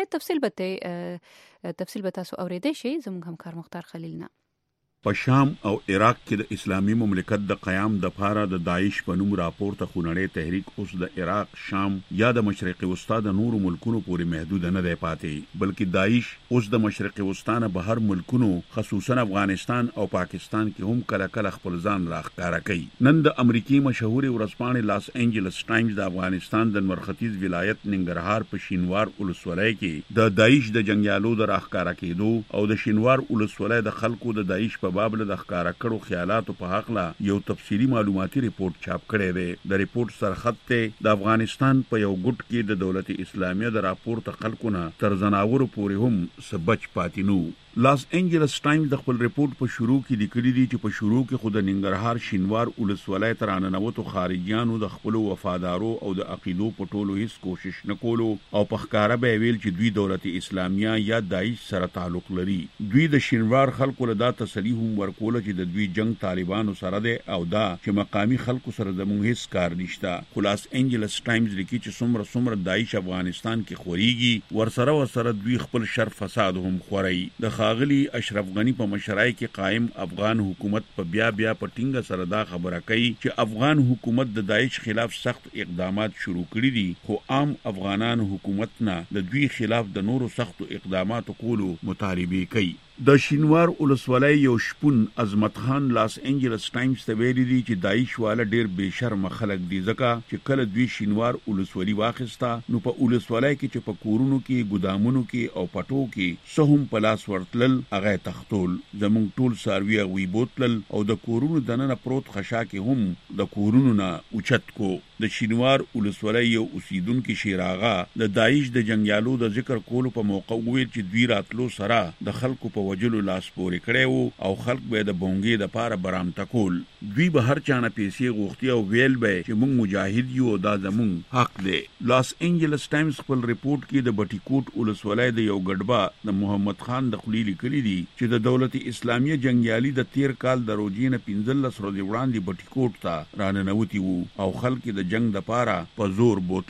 کړي. تفصیل به تاسو اوریدئ شئ زموږ همکار مختار خلیل نه. په شام او عراق کې د اسلامي مملکت د قیام د پاره د داعش په نوم راپورته خونړی تحریک اوس د عراق، شام یا د مشرق وسطا د نورو ملکونو پورې محدود نه دی پاتې، بلکې داعش اوس د مشرق وسطا نه بهر ملکونو خصوصا افغانستان او پاکستان کې هم کله کله خپل ځان راښکاره کوي. نن د امریکای مشهور ورځپاڼې لاس انجلس ټایمز د افغانستان د مرختیز ولایت ننګرهار په شینوار ولسوالۍ کې د داعش د جنگیالو د راښکاره کېدو او د شینوار ولسوالۍ د خلکو د داعش په باب له ښکارا کړو خیالاتو په حق لا یو تفصیلی معلوماتي ریپورت چاپ کړی دی. د ریپورت سرخط ته د افغانستان په یو ګډ کې د دولت اسلامیه د راپورت خلکونه تر زناورو پورې هم سبچ پاتینو. لاس انجلس ټایمز د خپل ریپورت په شروع کې لیکلي دي چې په شروع کې خود ننګرهار شینوار ولسوالۍ تر اننوتو خارجيانو د خپل وفادارو او د عقیدو په ټولو هیڅ کوشش نکولو او په ښکارا به ویل چې دوی دولت اسلامیه یا داعش سره تعلق لري. دوی د شینوار خلکو له دا تسلی هم ورکول چې د دوی جنگ طالبانو سره دی او دا چې مقامی خلکو سره زموږ هیڅ کار نشته. لاس انجلس ټایمز لیکي چې څومره داعش افغانستان کې خوريږي ورسره دوی خپل شر فساد هم خوري. د خاغلی اشرف غنی په مشرای کې قائم افغان حکومت په بیا په ټینګه سره دا خبره کوي چې افغان حکومت د داعش خلاف سخت اقدامات شروع کړي دي، خو عام افغانان حکومت نه د دوی خلاف د نورو سخت اقدامات کولو مطالبه کوي. د شینوار ولسوالۍ یو شپون عظمت خان لاس انجلس ټایمز ته ویلي دي چې داعش والا ډیر بے شرم خلک دي، ځکه چې کله دوی شینوار ولسوالۍ واخیستا نو په ولسوالۍ کې چې په کورونو کې ګدامونو کې او پټو کې سهم پلاس ورتلل هغه تختول. زمونږ ټول ساروی غوي بوتل او د کورونو دننه پروت خشا کې هم د کورونو نه اوچت کو. د شینوار ولسوالۍ یو اوسیدونکو شیراغا د داعش د جنگیالو د ذکر کولو په موقع ویل چې دوی راتلو سره د خلکو په وجلو لاس پورې کړي او خلک به د بونګې د پاره برامته کول. دوی به هر چانه پیسې غوښتي او ویل به چې موږ مجاهد یو دا زموږ حق دی. لاس انجلس ټایمز خپل ریپورت کې د بټی کوټ ولسوالۍ د یو ګډبا د محمد خان د خلیل کلی دي چې د دولت اسلامیه جنگیالي د 13 کال د روزینه 15 ورځې وړاندې بټی کوټ ته راننوتی وو او خلک د جنگ د پاره په زور بوتلل.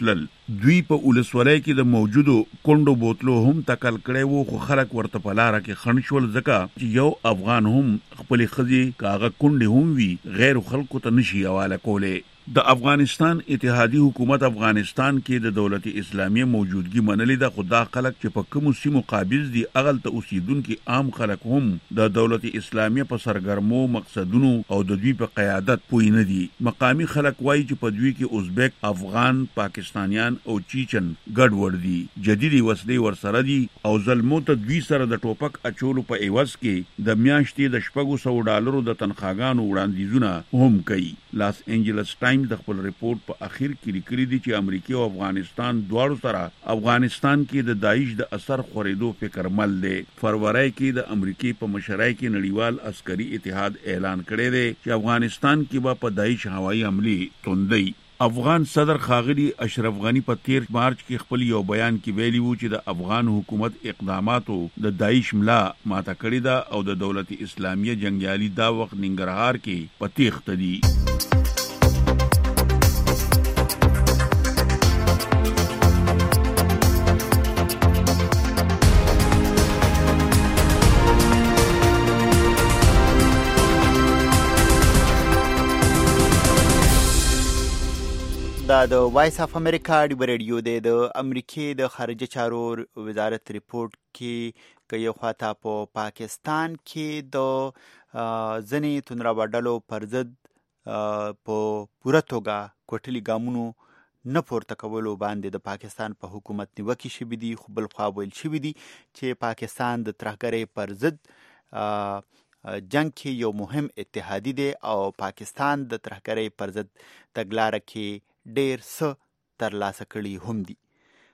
دوی په ولسوالۍ کې د موجودو کندو بوتلو هم تکل کړي وو، خو خلک ورته په لار کې خنډ شول ځکه چې یو افغان هم خپل خزي کاغه کندې هم وی غیر خلکو ته نشي حواله کوله. د افغانستان اتحادی حکومت افغانستان کې د دولت اسلامیه موجودګي منلې ده، خو دا خلک چې په کوم سیمو قابض دي اغل ته اوسیدونکو عام خلک هم د دولت اسلامیه په سرګرمو مقصدونو او د دوی په قیادت پوی نه دي. مقامی خلک وایي چې په دوی کې ازبک، افغان، پاکستانیان او چیچن ګډوډ دي، جديدي وسلې ورسره دي او ظلمو ته دوی سره د ټوپک اچولو په ایواز کې د میاشتې د $600 د تنخواګانو وړاندیزونه هم کوي. لاس انجلس ټایمز د خپل ریپورت په اخر کې لیکلي دي چې امریکا او افغانستان دواړو سره افغانستان کې د داعش د اثر خورېدو فکر مل دی. فروری کې د امریکا په مشرۍ کې نړیوال عسکري اتحاد اعلان کړی دی چې افغانستان کې به په داعش هوایي حمله توندي. افغان صدر ښاغلي اشرف غنی په 13 مارچ کې خپل یو بیان کې ویلي وو چې د افغان حکومت اقداماتو د داعش ملا ماته کړی ده او د دولت اسلامیه جنگیالي دا وخت ننګرهار کې په تیښته دي. دا د وایس اف امریکا ډیو ریډیو د امریکای د خارجه چارو وزارت ریپورت کې یو خواته په پاکستان کې د ځنې تندرابډلو پر ضد په پوره توګه کوټلي ګامونو نه پورته کولو باندې د پاکستان په حکومت نیوکې شوې دي، خو بل خوا ویل شوي دي چې پاکستان د ترهګرۍ پر ضد جنگ کې یو مهم اتحادی دی او پاکستان د ترهګرۍ پر ضد تګلاره کې ډیر څه ترلاسه کړي هم دي.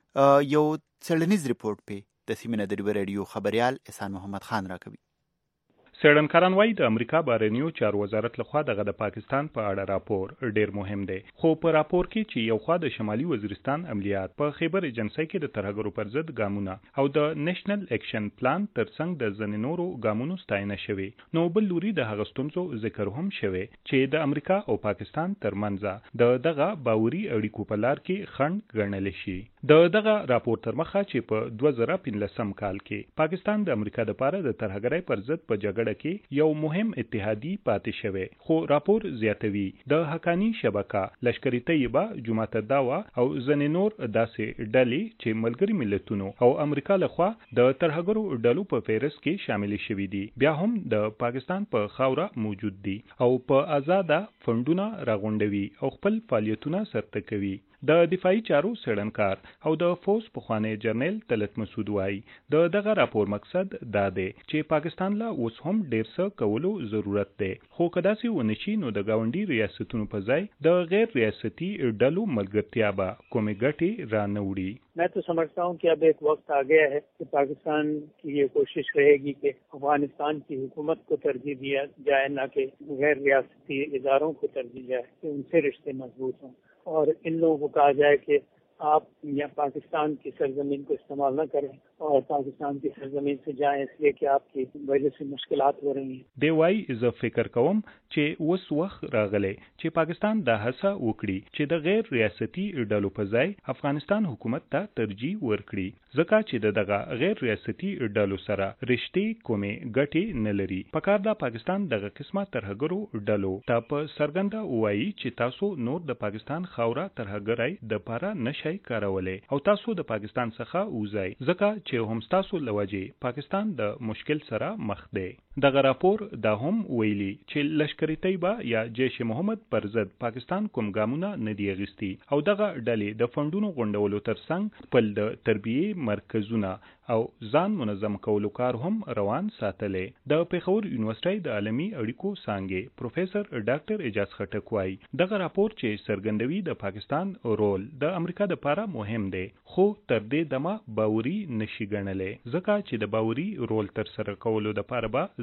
یو څېړنیز ریپورت په د سیمه د ریډیو خبريال احسان محمد خان راکوي. څېړنکاران وایي د امریکا بهرنیو چارو وزارت لخوا دغه د پاکستان په اړه راپور ډیر مهم دی، خو په راپور کې چې یو خوا د شمالي وزیرستان عملیات په خیبر ایجنسۍ کې د ترهګرو پر ضد ګامونه او د نېشنل اکشن پلان ترڅنګ د ځینې نورو ګامونو ستاینه شوې، نو بل لوري د هغه ستونزو ذکر هم شوی چې د امریکا او پاکستان ترمنځ د دغه باوري اړیکو په لار کې خنډ ګڼل شي. د دغه راپور تر مخه چې په 2015 کال کې پاکستان د امریکا لپاره د ترهګرۍ پر ضد په جګړه کې یو مهم اتحادی پاتې شوی، خو راپور زیاتوي د حقانی شبکه، لشکري طیبه، جماعت الدعوه او ځینې نور داسې ډلې چې ملګري ملتونو او امریکا لخوا د ترهګرو ډلو په فهرست کې شامل شوي دي، بیا هم د پاکستان په خاوره موجود دي او په آزاده فندونه راغونډوي او خپل فعالیتونه سرته کوي. د دفاعي چارو څېړنکار او د فوز پخوانی جنرال طلعت مسعود وایي د دغه راپور مقصد دا دی چې پاکستان لا اوس هم ډیر څه کولو ضرورت دی، خو که داسې ونه شي نو د ګاونډي ریاستونو په ځای د غیر ریاستي ډلو ملګرتیا به کومې ګټې را نه وړي. मैं तो समझता हूँ कि अब एक वक्त आ गया है कि पाकिस्तान की ये कोशिश रहेगी कि अफगानिस्तान की हुकूमत को तरजीह दिया जाए, ना कि गैर रियासती इदारों को तरजीह जाए, कि उनसे रिश्ते मजबूत हों और इन लोगों को कहा जाए कि आप या पाकिस्तान की सरजमीन को इस्तेमाल न करें और पाकिस्तान की सरजमीन से जाएं इसलिए कि आपकी वजह से मुश्किलात हो रही हैं. دی وایي زه فکر کوم چې اوس وخت راغلی چې پاکستان دا هڅه وکړي چې د غیر ریاستي ډلو په ځای افغانستان حکومت ته ترجیح ورکړي، ځکه چې دغه غیر ریاستي ډلو سره رشتې کومې ګټې نه لري. پکار دا پاکستان دغه قسمه ترهګرو ډلو ته په څرګنده وایي چې تاسو نور د پاکستان خاوره ترهګرۍ د پاره نشئ کارولای او تاسو د پاکستان څخه وځئ، ځکه چې هم تاسو لوجه پاکستان د مشکل سره مخ دی. دغه راپور دا هم ویلي چې لشکري طیبه یا جیش محمد پر ضد پاکستان کوم ګامونه نه دی اخیستي او دغه ډلې د فندونو غونډولو ترڅنګ خپل د تربیې مرکزونه او ځان منظم کولو کار هم روان ساتلې. د پیښور یونیورسيټي د عالمي اړیکو څانګې پروفیسور ډاکټر اجاز خټک وایي دغه راپور چې څرګندوي د پاکستان رول د امریکا لپاره مهم دی، خو تر دې دمه باوري نشي ګڼلې، ځکه چې د باوري رول تر سره کولو لپاره به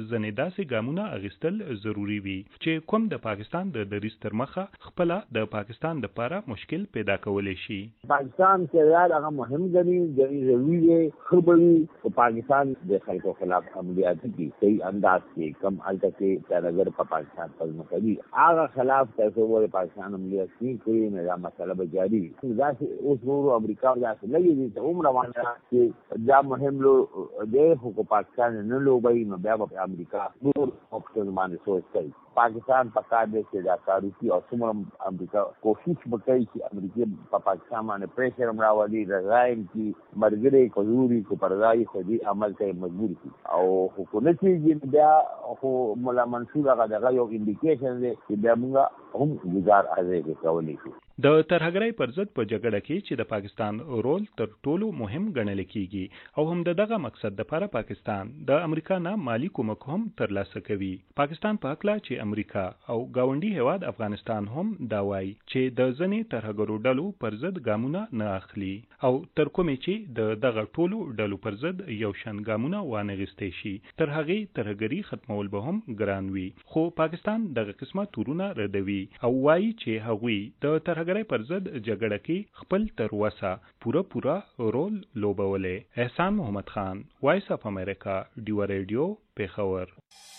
ځنې داسې ګامونه اخیستل ضروری وي چې کوم د پاکستان د دریځ تر مخه خپل د پاکستان لپاره مشکل پیدا کولی شي. پاکستان کې هغه مهم ضروری دی خبري او پاکستان د خلکو خلاف عملیات کی صحیح انداز کې کم الته کې ترګر په پاکستان پر مخدي هغه خلاف تاسو ور پاکستان عملیات کوي نه دا مسله به جاری دا اوس ورو امریکا دا لګي دي ته عمر روانه چې دا مهم لو د حکومت پاکستان نه لوبي نو بیا په امریکا نور اپشن باندې سوچ کوي. پاکستان پکار دی چې دا کارو کی او څومره امریکا کوشش وکړي چې امریکا په پاکستان باندې پریشر راوړي راځي چې مرګري کووري کو پرځای خو دې عمل ته مجبور شي او حکومت یې بیا خو مولا منصور هغه یو انډیکیشن دی چې بیا موږ هم گزار ازې کولی شو. د ترهګرۍ پر ضد په جګړه کې چې د پاکستان رول تر ټولو مهم ګڼل کیږي او هم دغه مقصد لپاره پاکستان د امریکا نه مالی کومک هم ترلاسه کوي. پاکستان په حق لا چې امریکا او گاونډي هیواد افغانستان هم دا وایي چې د ځنې ترهګرو ډلو پر ضد ګامونه نه اخلي او تر کومې چې دغه ټولو ډلو پر ضد یو شان ګامونه وانغستې شي تر هغې ترهګري ختمول به هم ګران وي. خو پاکستان دغه قسمه تورونه ردوي او وایي چې هغوی د ترهګرۍ پر ضد جګړه کې خپل تر وسه پوره رول لوبولی. احسان محمد خان، وایس اف امریکا، ډیو ریډیو، پیښور.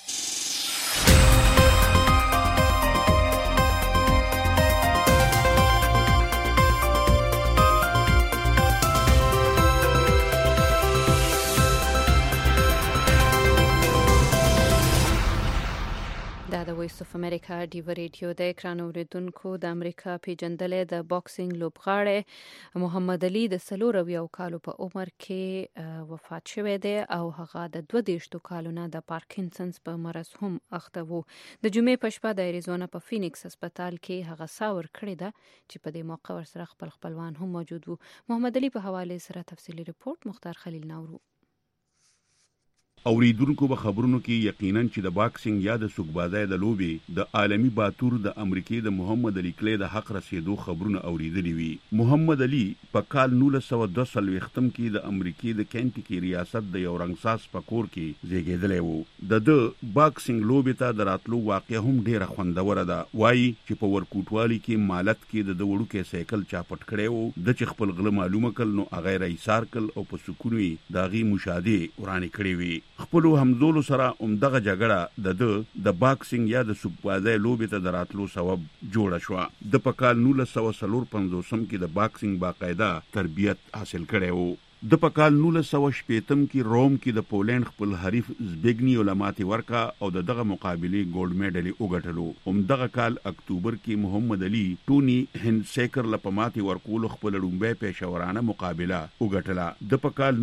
دا د وایس اف امریکا ډیو ریډیو د اکران اوریدونکو د امریکا پیژندلې د باکسینګ لوبغاړی محمد علي د 40 کالو په عمر کې وفات شوی دی او هغه د 22 کالو نه د پارکینسنز په مرض هم اخته وو. د جمعې په شپه د اریزونا په فینکس هسپتال کې هغه ساور کړی ده چې په دې موقع ورسره خپلوان هم موجود وو. محمد علي په حواله سره تفصیلی رپورت مختار خلیل نورو. اوریدونکو به خبرونو کې یقینا چې د باکسینګ یا د سوکبازۍ د لوبې د عالمی باتور د امریکای د محمد علي کلی د حق رسیدو خبرونه اوریدلي وي. محمد علي په کال 1922 کې د امریکای د کینټکی ریاست د یو رنگساز په کور کې زیږیدلی وو. د باکسینګ لوبې ته د راتلو واقع هم ډیره خوندوره ده. وایي چې په ورکوټوالي کې مالت کې د وړوکې سایکل چاپټ کړی وو د چې خپل غله معلومه کړ نو هغه ایثار کړ او په سکون یې د هغې مشاهدې ورانې کړې وي. خپلو همزولو سره دغه جګړه د باکسینګ یا د سوکبازۍ لوبې ته د راتلو سبب جوړه شوه. د په کال 1954 کې د باکسینګ باقاعده تربیت حاصل کړی وو. د په کال 1960 کې روم کې د پولند خپل حریف زبیګنی علماتي ورکا او دغه مقابله ګولډ میډل وګټلو. دغه کال اکتوبر کې محمد علي ټونی هندسیکر لپماتي ورکول خپل لومبه پېښورانه مقابله وګټله. د په کال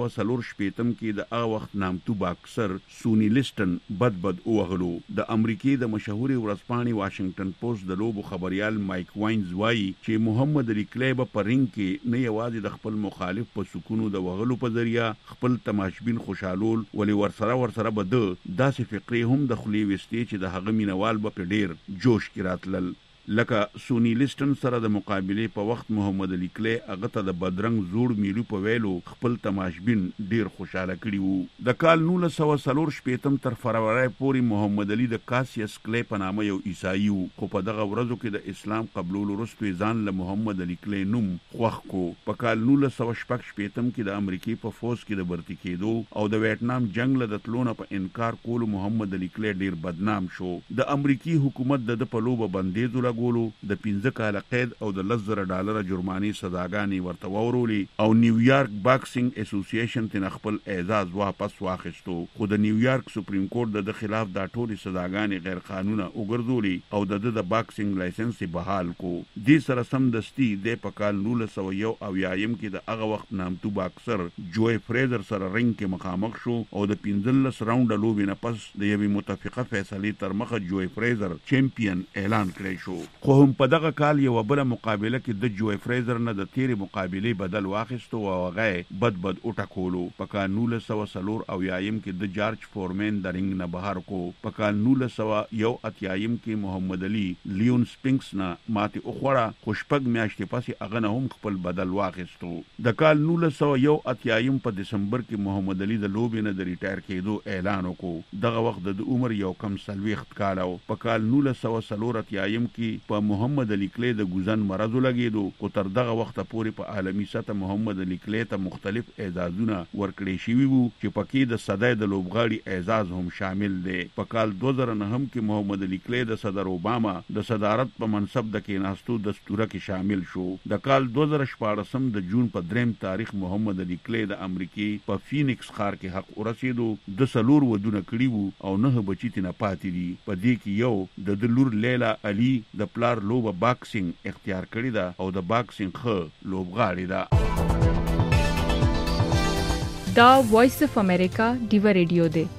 1960 کې د هغه وخت نامتو باکسر سونی لیسټن بد وغلو. د امریکای د مشهور ورځپاڼې واشنگټن پوسټ د لوبو خبريال مایک واینز وایي چې محمد علي کلیب په رینګ کې نه یوازې د خپل مخالف په سکونو د وغلو په ذریعہ خپل تماشبین خوشالول ولې ورسره به داسې فکرې هم د خلی وستې چې د هغه مینوال به په ډیر جوش کې راتلل. لکه سونی لیسټن سره د مقابله په وخت محمد علي کلی هغه ته د بدرنګ زوړ میلو په ویلو خپل تماشبین ډیر خوشاله کړي وو. د کال 1940 تر فروری پورې محمد علي د کاسیس کلی په نامه یو عیسائی وو خو په دغه ورځو کې د اسلام قبولولو وروسته ځان له محمد علي کلی نوم خوښ کو. په کال 1960 کې د امریکای په فوج کې د برتی کېدو او د ویتنام جنگ له تلونه په انکار کولو محمد علي کلی ډیر بدنام شو. د امریکای حکومت د په لوبه بندیز د 15 کاله قید او د $10,000 جرماني سزاګانې ورته ورولې او نیویارک باکسینګ اسوسییشن ته خپل اعزاز واپس واخیستو. خو د نیویارک سپریم کورټ د خلاف دا ټولې سزاګانې غیر قانوني وګرځولې او د باکسینګ لایسنس بحال کو. دې سره سم دستي د په کال 1901 کې د هغه وخت نامتو باکسر جوی فریزر سره رنګ کې مخامخ شو او د 15 راونډ لوبې نه پس د یوې متفقه فیصلې تر مخه جوی فریزر چمپیون اعلان کړی شو. خو هم په دغه کال یو بل مقابله کې د جوی فریزر نه د تیری مقابله بدل واخیستو او هغه بد وټکولو. په کال 1904 او یایم کې د جارج فورمن د رنګ نه بهر کو. په کال 1901 کې محمد علي لیون سپینکس نه ماته اوخړه خوشپګ میاشتې پسې هغه نه هم خپل بدل واخیستو. د کال 1901 په دسمبر کې محمد علي د لوبې نه د ریټایر کېدو اعلان وکړ. دغه وخت د عمر یو کم سلويخت کال او په کال 1904 کې په محمد علي کلی د ګوزن مرض لګیدو. خو تر دغه وخت پورې په عالمي سطح محمد علي کلی ته مختلف اعزازونه ورکړي شوي وو چې پکې د صدای د لوبغاړي اعزاز هم شامل دی. په کال 2009 کې محمد علي کلی د صدر اوباما د صدارت په منصب د کېناستو دستوره کې شامل شو. د کال 2014 د جون په 3 تاریخ محمد علي کلی د امریکای په فینکس ښار کې حق ورسېدو. د سلور ودونه کړي وو او نه بچی تنه پاتې دي. په دې کې یو د لور لیلا علي د پلار لوبه باکسینګ اختیار کړی دا او د باکسینګ خ لوبغاړي دا. دا وایس اف امریکا دیو ریډیو دی.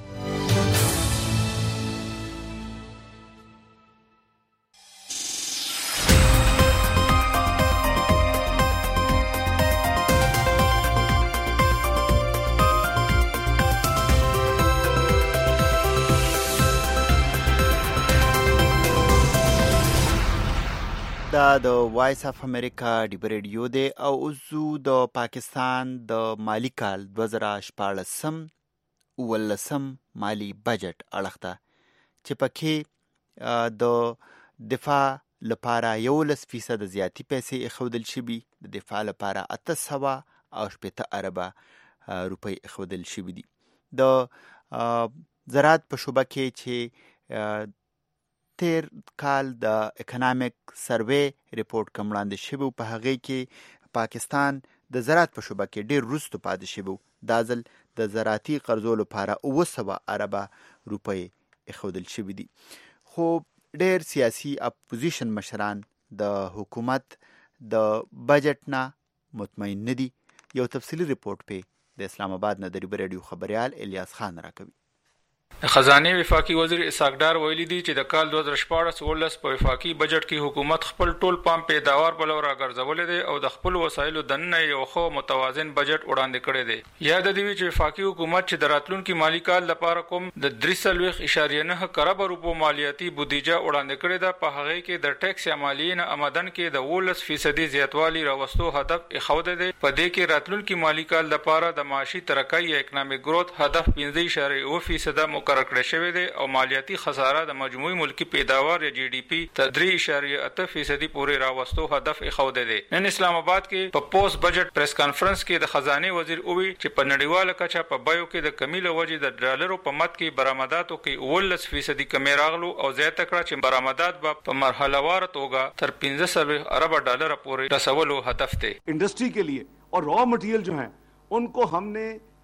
دا د وایس اف امریکا ډیو ریډیو دی او اوسو د پاکستان د مالی کال 2014 مالی بجټ اړخته چې پکې د دفاع لپاره 11% زیاتی پیسې اخودل شوي. د دفاع لپاره 880 اربه روپۍ اخودل شوي دي. د زراعت په شوبه کې چې تیر کال د اکونومیک سروے ریپورت کوم وړاندې شوی په هغه کې پاکستان د زراعت په شوبه کې ډیر وروسته پاتې شوی. دا ځل د زراعتي قرضو لپاره 900 اربه روپۍ اخودل شوی دي. خو ډیر سیاسي اپوزیشن مشران د حکومت د بجټ نه مطمئن نه دي. یو تفصیلی ریپورت په د اسلام آباد نه د ریډیو خبريال الیاس خان راکوي. خزانه وفاقي وزیر اسحاق ډار ویلي دي چې د کال 2014 په وفاقي بجټ کې حکومت خپل ټول پام پیداوار په لور راګرځولې دي او د خپل وسایلو د نن یو خو متوازن بجټ وړاندې کړی دی. یاد دی چې وفاقي حکومت چې د راتلونکي مالی کال لپاره کوم د 3.9 کروڑ روپو مالیاتي بودیجه وړاندې کړی ده په هغه کې د ټیکس یا مالیې نه آمدن کې د 18% زیاتوالی راوستو هدف اخوده دی. په دې کې راتلونکي مالی کال لپاره د معاشي ترقۍ یا اکونومیک گروث هدف 15.0% مقرر کړی شوی دی او مالیاتي خساره د مجموعي ملکی پیداوار یا جی ډی پی ته 3.8% پورې راوستو هدف اخوده دی. نن اسلام آباد کې په پوسټ بجټ پریس کانفرنس کې د خزانه وزیر اووی چې په نړیواله کچه په بایو کې د کمی له وجې د ډالرو په مت کې برآمداتو کې 18% کمی راغلو او زیاته کړه چې برآمدات په مرحله وار توګه تر 15 ارب ډالر پورې رسولو هدف دی. इंडस्ट्री के लिए और रॉ मटेरियल जो हैं उनको हमने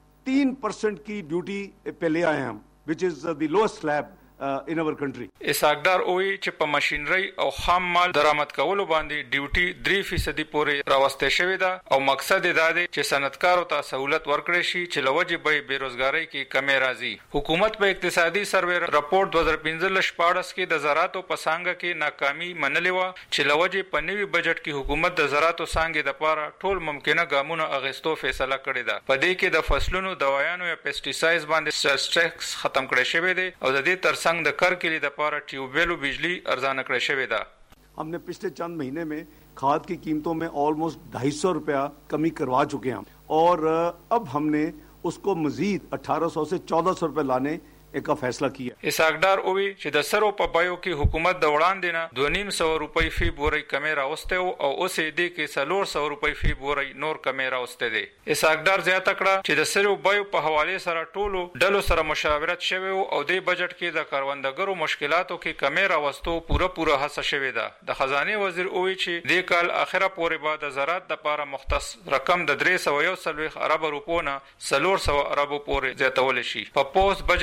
3% की ड्यूटी पे ले आए हैं हम which is the lowest slab in our country. اسحاقدار اوی چې په ماشينري او خام مال درآمد کولو باندې ډیوټي 3% پورې راوستل شوې ده او مقصد دا دی چې صنعتکارو ته سہولت ورکړي شي چې لوجه به بیروزګاری کې کمی راځي. حکومت په اقتصادي سروې راپورټ 2015-14 کې د زراعت په څنګه کې ناکامي منلې و چې لوجه په نوي بجټ کې حکومت د زراعت څنګه د لپاره ټول ممکنه ګامونه اغستو فیصله کړې ده. په دې کې د فصلونو دوايانو یا پیسټیسایډز باندې سیلز ټیکس ختم کړی شوی دی او د دې ترڅنګ د کار के लिए दपारा ट्यूबवेल बिजली अर्जाना करे शवे दा. हमने पिछले चंद महीने में खाद की कीमतों में ऑलमोस्ट 250 रुपया कमी करवा चुके हैं और अब हमने उसको मजीद 1800 से 1400 रुपए लाने का फैसला किया. اسحاقدار اوی چې د سرو په بایو کې حکومت د وړاندې نه 250 روپۍ فی بوري کمی راوسته او اوس دې کې 400 روپۍ فی بوري نور کمی راوسته دي. اسحاقدار زیاته کړه چې د سرو بایو په حواله سره ټولو ډلو سره مشاورت شوی او د بجټ کې د کاروندګرو مشکلاتو کې کمی راوستو پوره هڅه شوی ده. د خزانه وزیر اوی چې د کال اخره پورې بعد زراعت د لپاره مختص رقم د 341 ارب روپو نه 400 ارب پورې زیاتول شي. په پوسټ بجټ پریس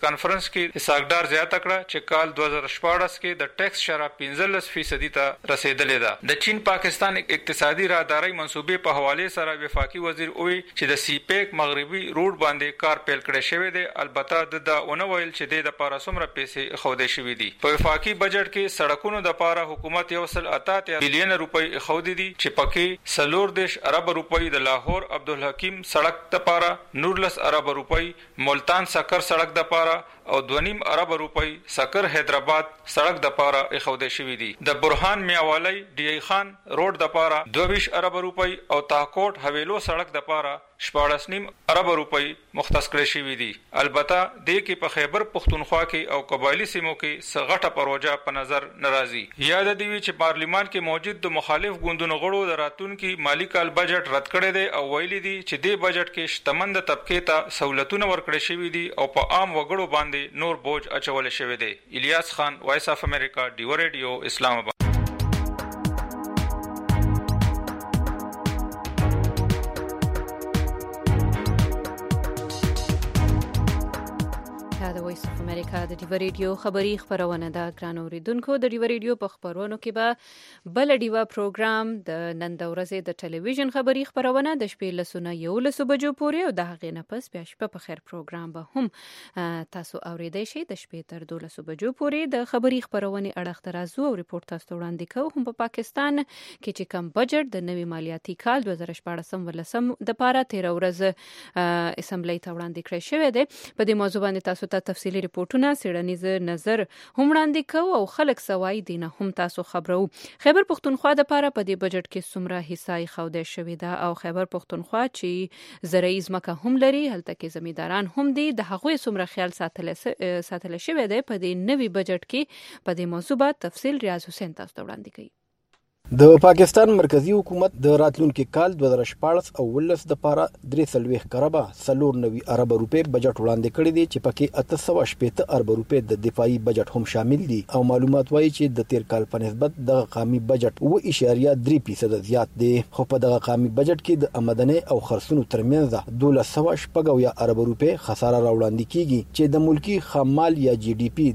کانفرنس کې اساګدار زیاته کړه چې کال 2014 کې د ټیکس شرح 15% ته رسیدلې ده. د چین پاکستان اقتصادي راهداري منصوبې په حواله سره وفاقي وزیر وی چې د سی پیک مغربي روډ باندې کار پیل کړی شوی دی. البته د اونویل چې د لپاره څومره پیسې خوده شوی دي. په وفاقي بجټ کې سړکونو د لپاره حکومت 1.8 بلین روپۍ خوده دي چې پکې 14 ارب روپۍ د لاهور عبدالحکیم سړک د لپاره 19 ارب روپۍ ملتان سکر سړک د لپاره او 2.5 ارب روپۍ سکر حیدرآباد سړک د لپاره خوده شوی دي. د برهان میاوالی ډی ای خان روډ د لپاره 22 ارب روپۍ او تاکوټ حویلو سړک د لپاره 14.5 ارب روپۍ مختص کړی شوی دي. البته د کې په خیبر پختونخوا کې او قبایلی سیمو کې سغټه پروژه په نظر ناراضي. یاد دی چې پارلیمان کې موجود د مخالف ګوندونو غړو د راتلونکي مالی کال بجټ رد کړی دی او ویلي دي چې د بجټ کې شتمند طبقه ته سہولتونه ورکړي شوی دي او په عام وګړو باندې نور بوج اچول شوی دی. الیاس خان، وایس اف امریکا، ډیو ریډیو، اسلام آباد. د وایس اف امریکا د ډیو ریډیو خبری خبرونه ده. ګران اوریدونکو، د ډیو ریډیو په خبرونو کې به بل ډیو پروګرام د نن د ورځې د ټلویزیون خبری خبرونه د شپې لسونه 11 بجو پورې او د هغې نه پس بیا شپه په خیر پروګرام به هم تاسو اوریدئ شئ. د شپې تر 12 بجو پورې د خبری خبرونه اړه ترازو او ریپورت تاسو وړاندې کوو. هم په پاکستان کې چې کم بجټ د نوي مالیاتي کال 2014 د پاره 13 ورځ اسمبلی ته وړاندې کړی شوی دی. په دې موضوع باندې تاسو ته تفصیلی ریپورتونه سیړنیز نظر هم وړاندې کوو او خلک سوای دینه هم تاسو خبرو. خیبر پختونخوا د پاره په دې بجټ کې څومره حصہ خوده شوی ده او خیبر پختونخوا چې زرعي ځمکه هم لري، هلته کې زمینداران هم دي، د هغوی څومره خیال ساتل شوی دی. په دې نوي بجټ کې په دې موضوع باندې تفصیل ریاض حسین تاسو ته وړاندې کوي. د پاکستان مرکزی حکومت د راتلونکي کال 2014 او 2015 د پاره 3 کربه 490 ارب روپے بجټ وړاندې کړی دی چې پکې 880 ارب روپے د دفاعي بجټ هم شامل دي او معلومات وایي چې د تیر کال په نسبت د قومي بجټ 2.3% زیات دی. خو په دغه قومي بجټ کې د آمدنی او خرڅونو ترمنځ 1280 ارب روپے خساره راوړاندې کیږي چې د ملکی خام مال یا جی ډی پی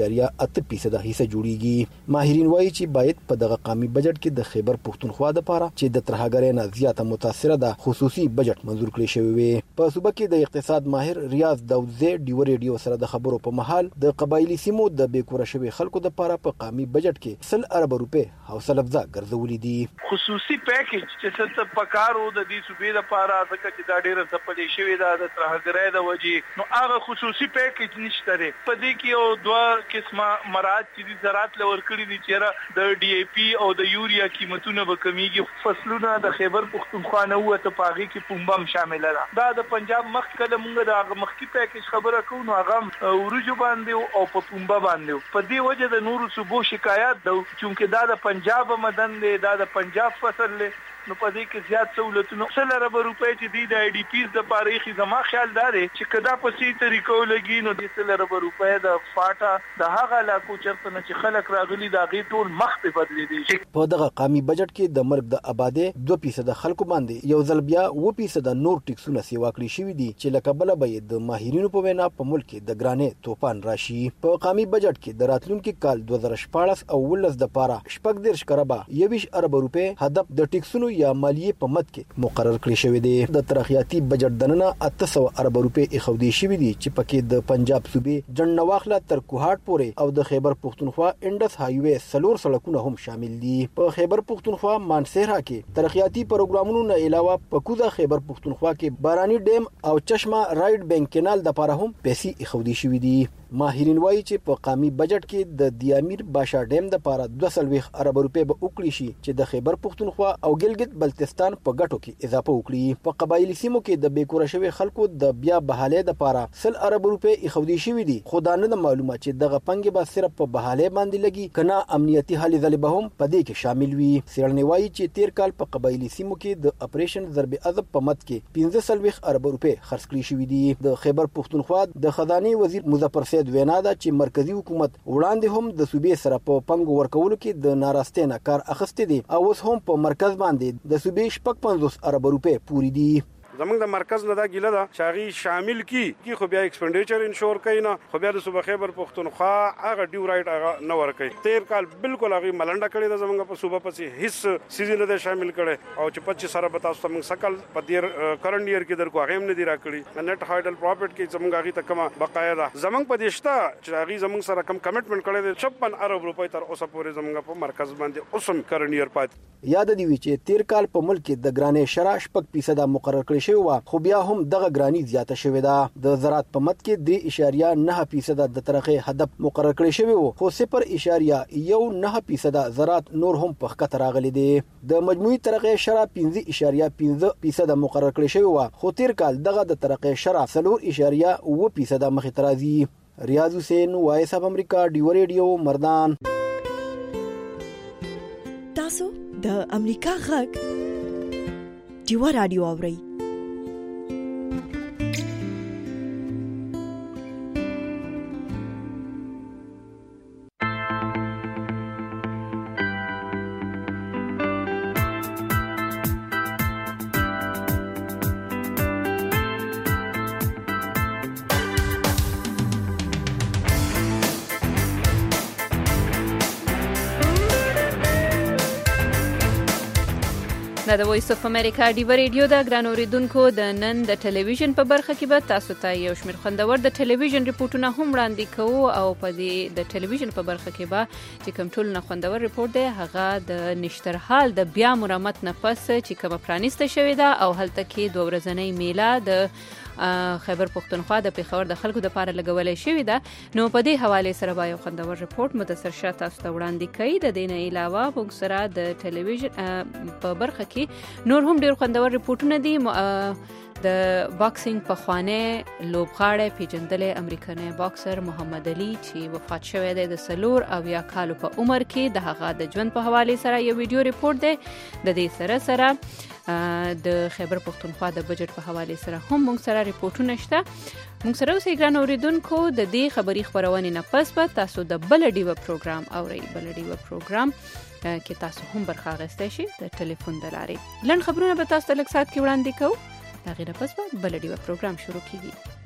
3.8% حصہ جوړیږي. ماهرین وایي چې باید په دغه قومي بجټ کې د خیبر پختونخوا د پاره چې د ترهګرۍ نه زیاته متاثره ده خصوصي بجټ منظور کړی شوی وي. په صوبه کې د اقتصاد ماهر ریاض داودزی ډیو ریډیو سره د خبرو په محل د قبایلی سیمو د بیکوره شوی خلکو د پاره په قومي بجټ کې 100 ارب روپے حوصله افزا ګرځولې دي. خصوصي پیکیج چې څه پکارو د دې صوبې لپاره ځکه چې دا ډیره ځپلې شوی ده د ترهګرۍ د وجې، نو هغه خصوصي پیکیج نشته دی. په دې کې یو دوه قسمه مراد چې زراعت لور کړی دي چې د ډي ای پی او د یوریا قیمتونه به کمیږي. فصلونه د خیبر پختونخوا نه وته پاغي کې پومبا شامل ده. دا د پنجاب مخ کله مونږ د مخکي پیکیج خبره کوو نو هغه ورجو باندې او په پومبا باندې. په دې وجه د نورو صوبو شکایت ده چې دا د پنجاب مدن دی، دا د پنجاب فصل دی، نو په دې کې زیات سہولتونه 100 ارب روپے چې دی د ای ډی پیز د پاره زما خیال دار چې کدا په سي طریقو لګي نو د 100 ارب روپے د فاټا د هغه علاقو چرته نه چې خلک راغلي دا غي ټول مخ په بدلی دي. په دغه قومي بجټ کې د مرګ د آبادی 2% خلکو باندې یو ځل بیا 2% نور ټیکسونه سیوا کړی شوی دي چې لکبل به د ماهرینو په وینا په ملک کې د ګرانې توپان راشي. په قومي بجټ کې د راتلونکي کال 2014 او 2015 د پاره 14 کربه 21 ارب روپے هدف د ټیکسونو یا مالیه په مد کې مقرر کړی شوی دی. د ترقیاتی بجټ دننه 800 ارب روپے اخودي شوی دي چې پکې د پنجاب صوبې جنواخله تر کوهاټ پورې او د خیبر پختونخوا انډس هایوي سلور سړکونه هم شامل دي. په خیبر پختونخوا مانسهرا کې ترقیاتی پروګرامونو نه علاوه په کوزه خیبر پختونخوا کې بارانی ډیم او چشمه رائډ بینک کینال د لپاره هم پیسې اخودي شوی دي. ماهرین وایي چې په قومي بجټ کې د دیامیر باشا ډیم د لپاره 200 ارب روپے به وکړي شي چې د خیبر پختونخوا او ګلګت بلتستان په ګټو کې اضافه وکړي. په قبایلی سیمو کې د بیکوره شوی خلکو د بیا بحالې د لپاره 100 ارب روپے اخودي شوی دي. خدانه د معلومات چې دغه پنګ به صرف په بحالې باندې لګي کنا امنیتي حالې ځلې به هم په دې کې شامل وي. سیړنی وایي چې تیر کال په قبایلی سیمو کې د اپریشن ضرب عذب په مد کې 15 ارب روپے خرڅ کړي شوی دي. د خیبر پختونخوا د خزانه وزیر مظفر سید وینا ده چې مرکزی حکومت وړاندې هم د صوبې سره په پنګ ورکولو کې د ناراستۍ نه کار اخیستی دي او اوس هم په مرکز باندې د صوبې 55 ارب روپے پوری دي. زمونږ د مرکز نه دا ګیله ده چې هغه شامل کی خو بیا ایکسپنډیچر انشور کوي نه، خو بیا د صوبه خیبر پختونخوا هغه ډیو رائټ هغه نه ورکوي. تیر کال بالکل هغه ملنډه کړې ده زمونږ په صوبه پسې هیڅ سیزن نه شامل کړي او چې 25 سره به تاسو موږ سکل په دیر کرنٹ ایئر کې درکو هغه هم نه دی راکړي. نیټ هایډل پروفټ کې زمونږ هغه تکمه بقایا ده. زمونږ په دېشته چې هغه زمونږ سره کم کمټمنټ کړی دی 56 ارب روپۍ تر اوسه پورې زمونږ په مرکز باندې اوسم کرنٹ ایئر پات. یاد دی چې تیر کال په ملک کې د ګرانې شرح 8% مقرر کړی شوی و، خو بیا هم دغه ګرانی زیاته شوې ده. د زراعت په مد کې 3.9% د ترقې هدف مقرر کړی شوی و، خو 0.19% زراعت نور هم په خطر راغلي دي. د مجموعي ترقې شرح 5.5% مقرر کړی شوی و، خو تیر کال دغه د ترقې شرح 4.9% مخې ته راځي. ریاض حسین، وایس اف امریکا، ډیو ریډیو، مردان. تاسو د امریکا غږ ډیو رادیو اورئ. د وایس اف امریکا ډیو ریډیو د ګران اوریدونکو د نن د ټلویزیون په برخه کې به تاسو ته یو شمېر خوندور د ټلویزیون ریپورتونه هم وړاندې کوو او په دې د ټلویزیون په برخه کې به چې کوم ټول نه خوندور ریپورت دی هغه د نشترحال د بیا مرمت نه پس چې کومه پرانیسته شوې ده او هلته کې 2 ورځنۍ میله د خیبر پختونخوا د پیښور د خلکو د پاره لګولې شوې ده. نو په دې حواله سره به یو خوندور ریپورت متصل شاه تاسو ته وړاندې کوي. د دې نه علاوه موږ سره د ټلویزیون په برخه کې نور هم ډیر خوندور ریپورتونه دي. د باکسینګ په خوانه لوبغاړی پیژندلې امریکایي باکسر محمد علي چې وفات شوی دی د 4 کالو په عمر کې، د هغه د ژوند په حواله سره یو ویډیو ریپورت دی. د دې سره د خیبر پختونخوا د بجټ په حواله سره هم موږ سره ریپورتونه شته. موږ سره اوسئ ګران اوریدونکو. د دې خبري خبرونه نه پس به تاسو د بل ډیو پروګرام اورئ. بل ډیو پروګرام کې تاسو هم برخه اخیستئ شئ د ټلیفون د لارې. لږ خبرونه به تاسو ته لږ سات کې وړاندې کوو. دا غیر پس به بل ډیو پروګرام شروع کیږي.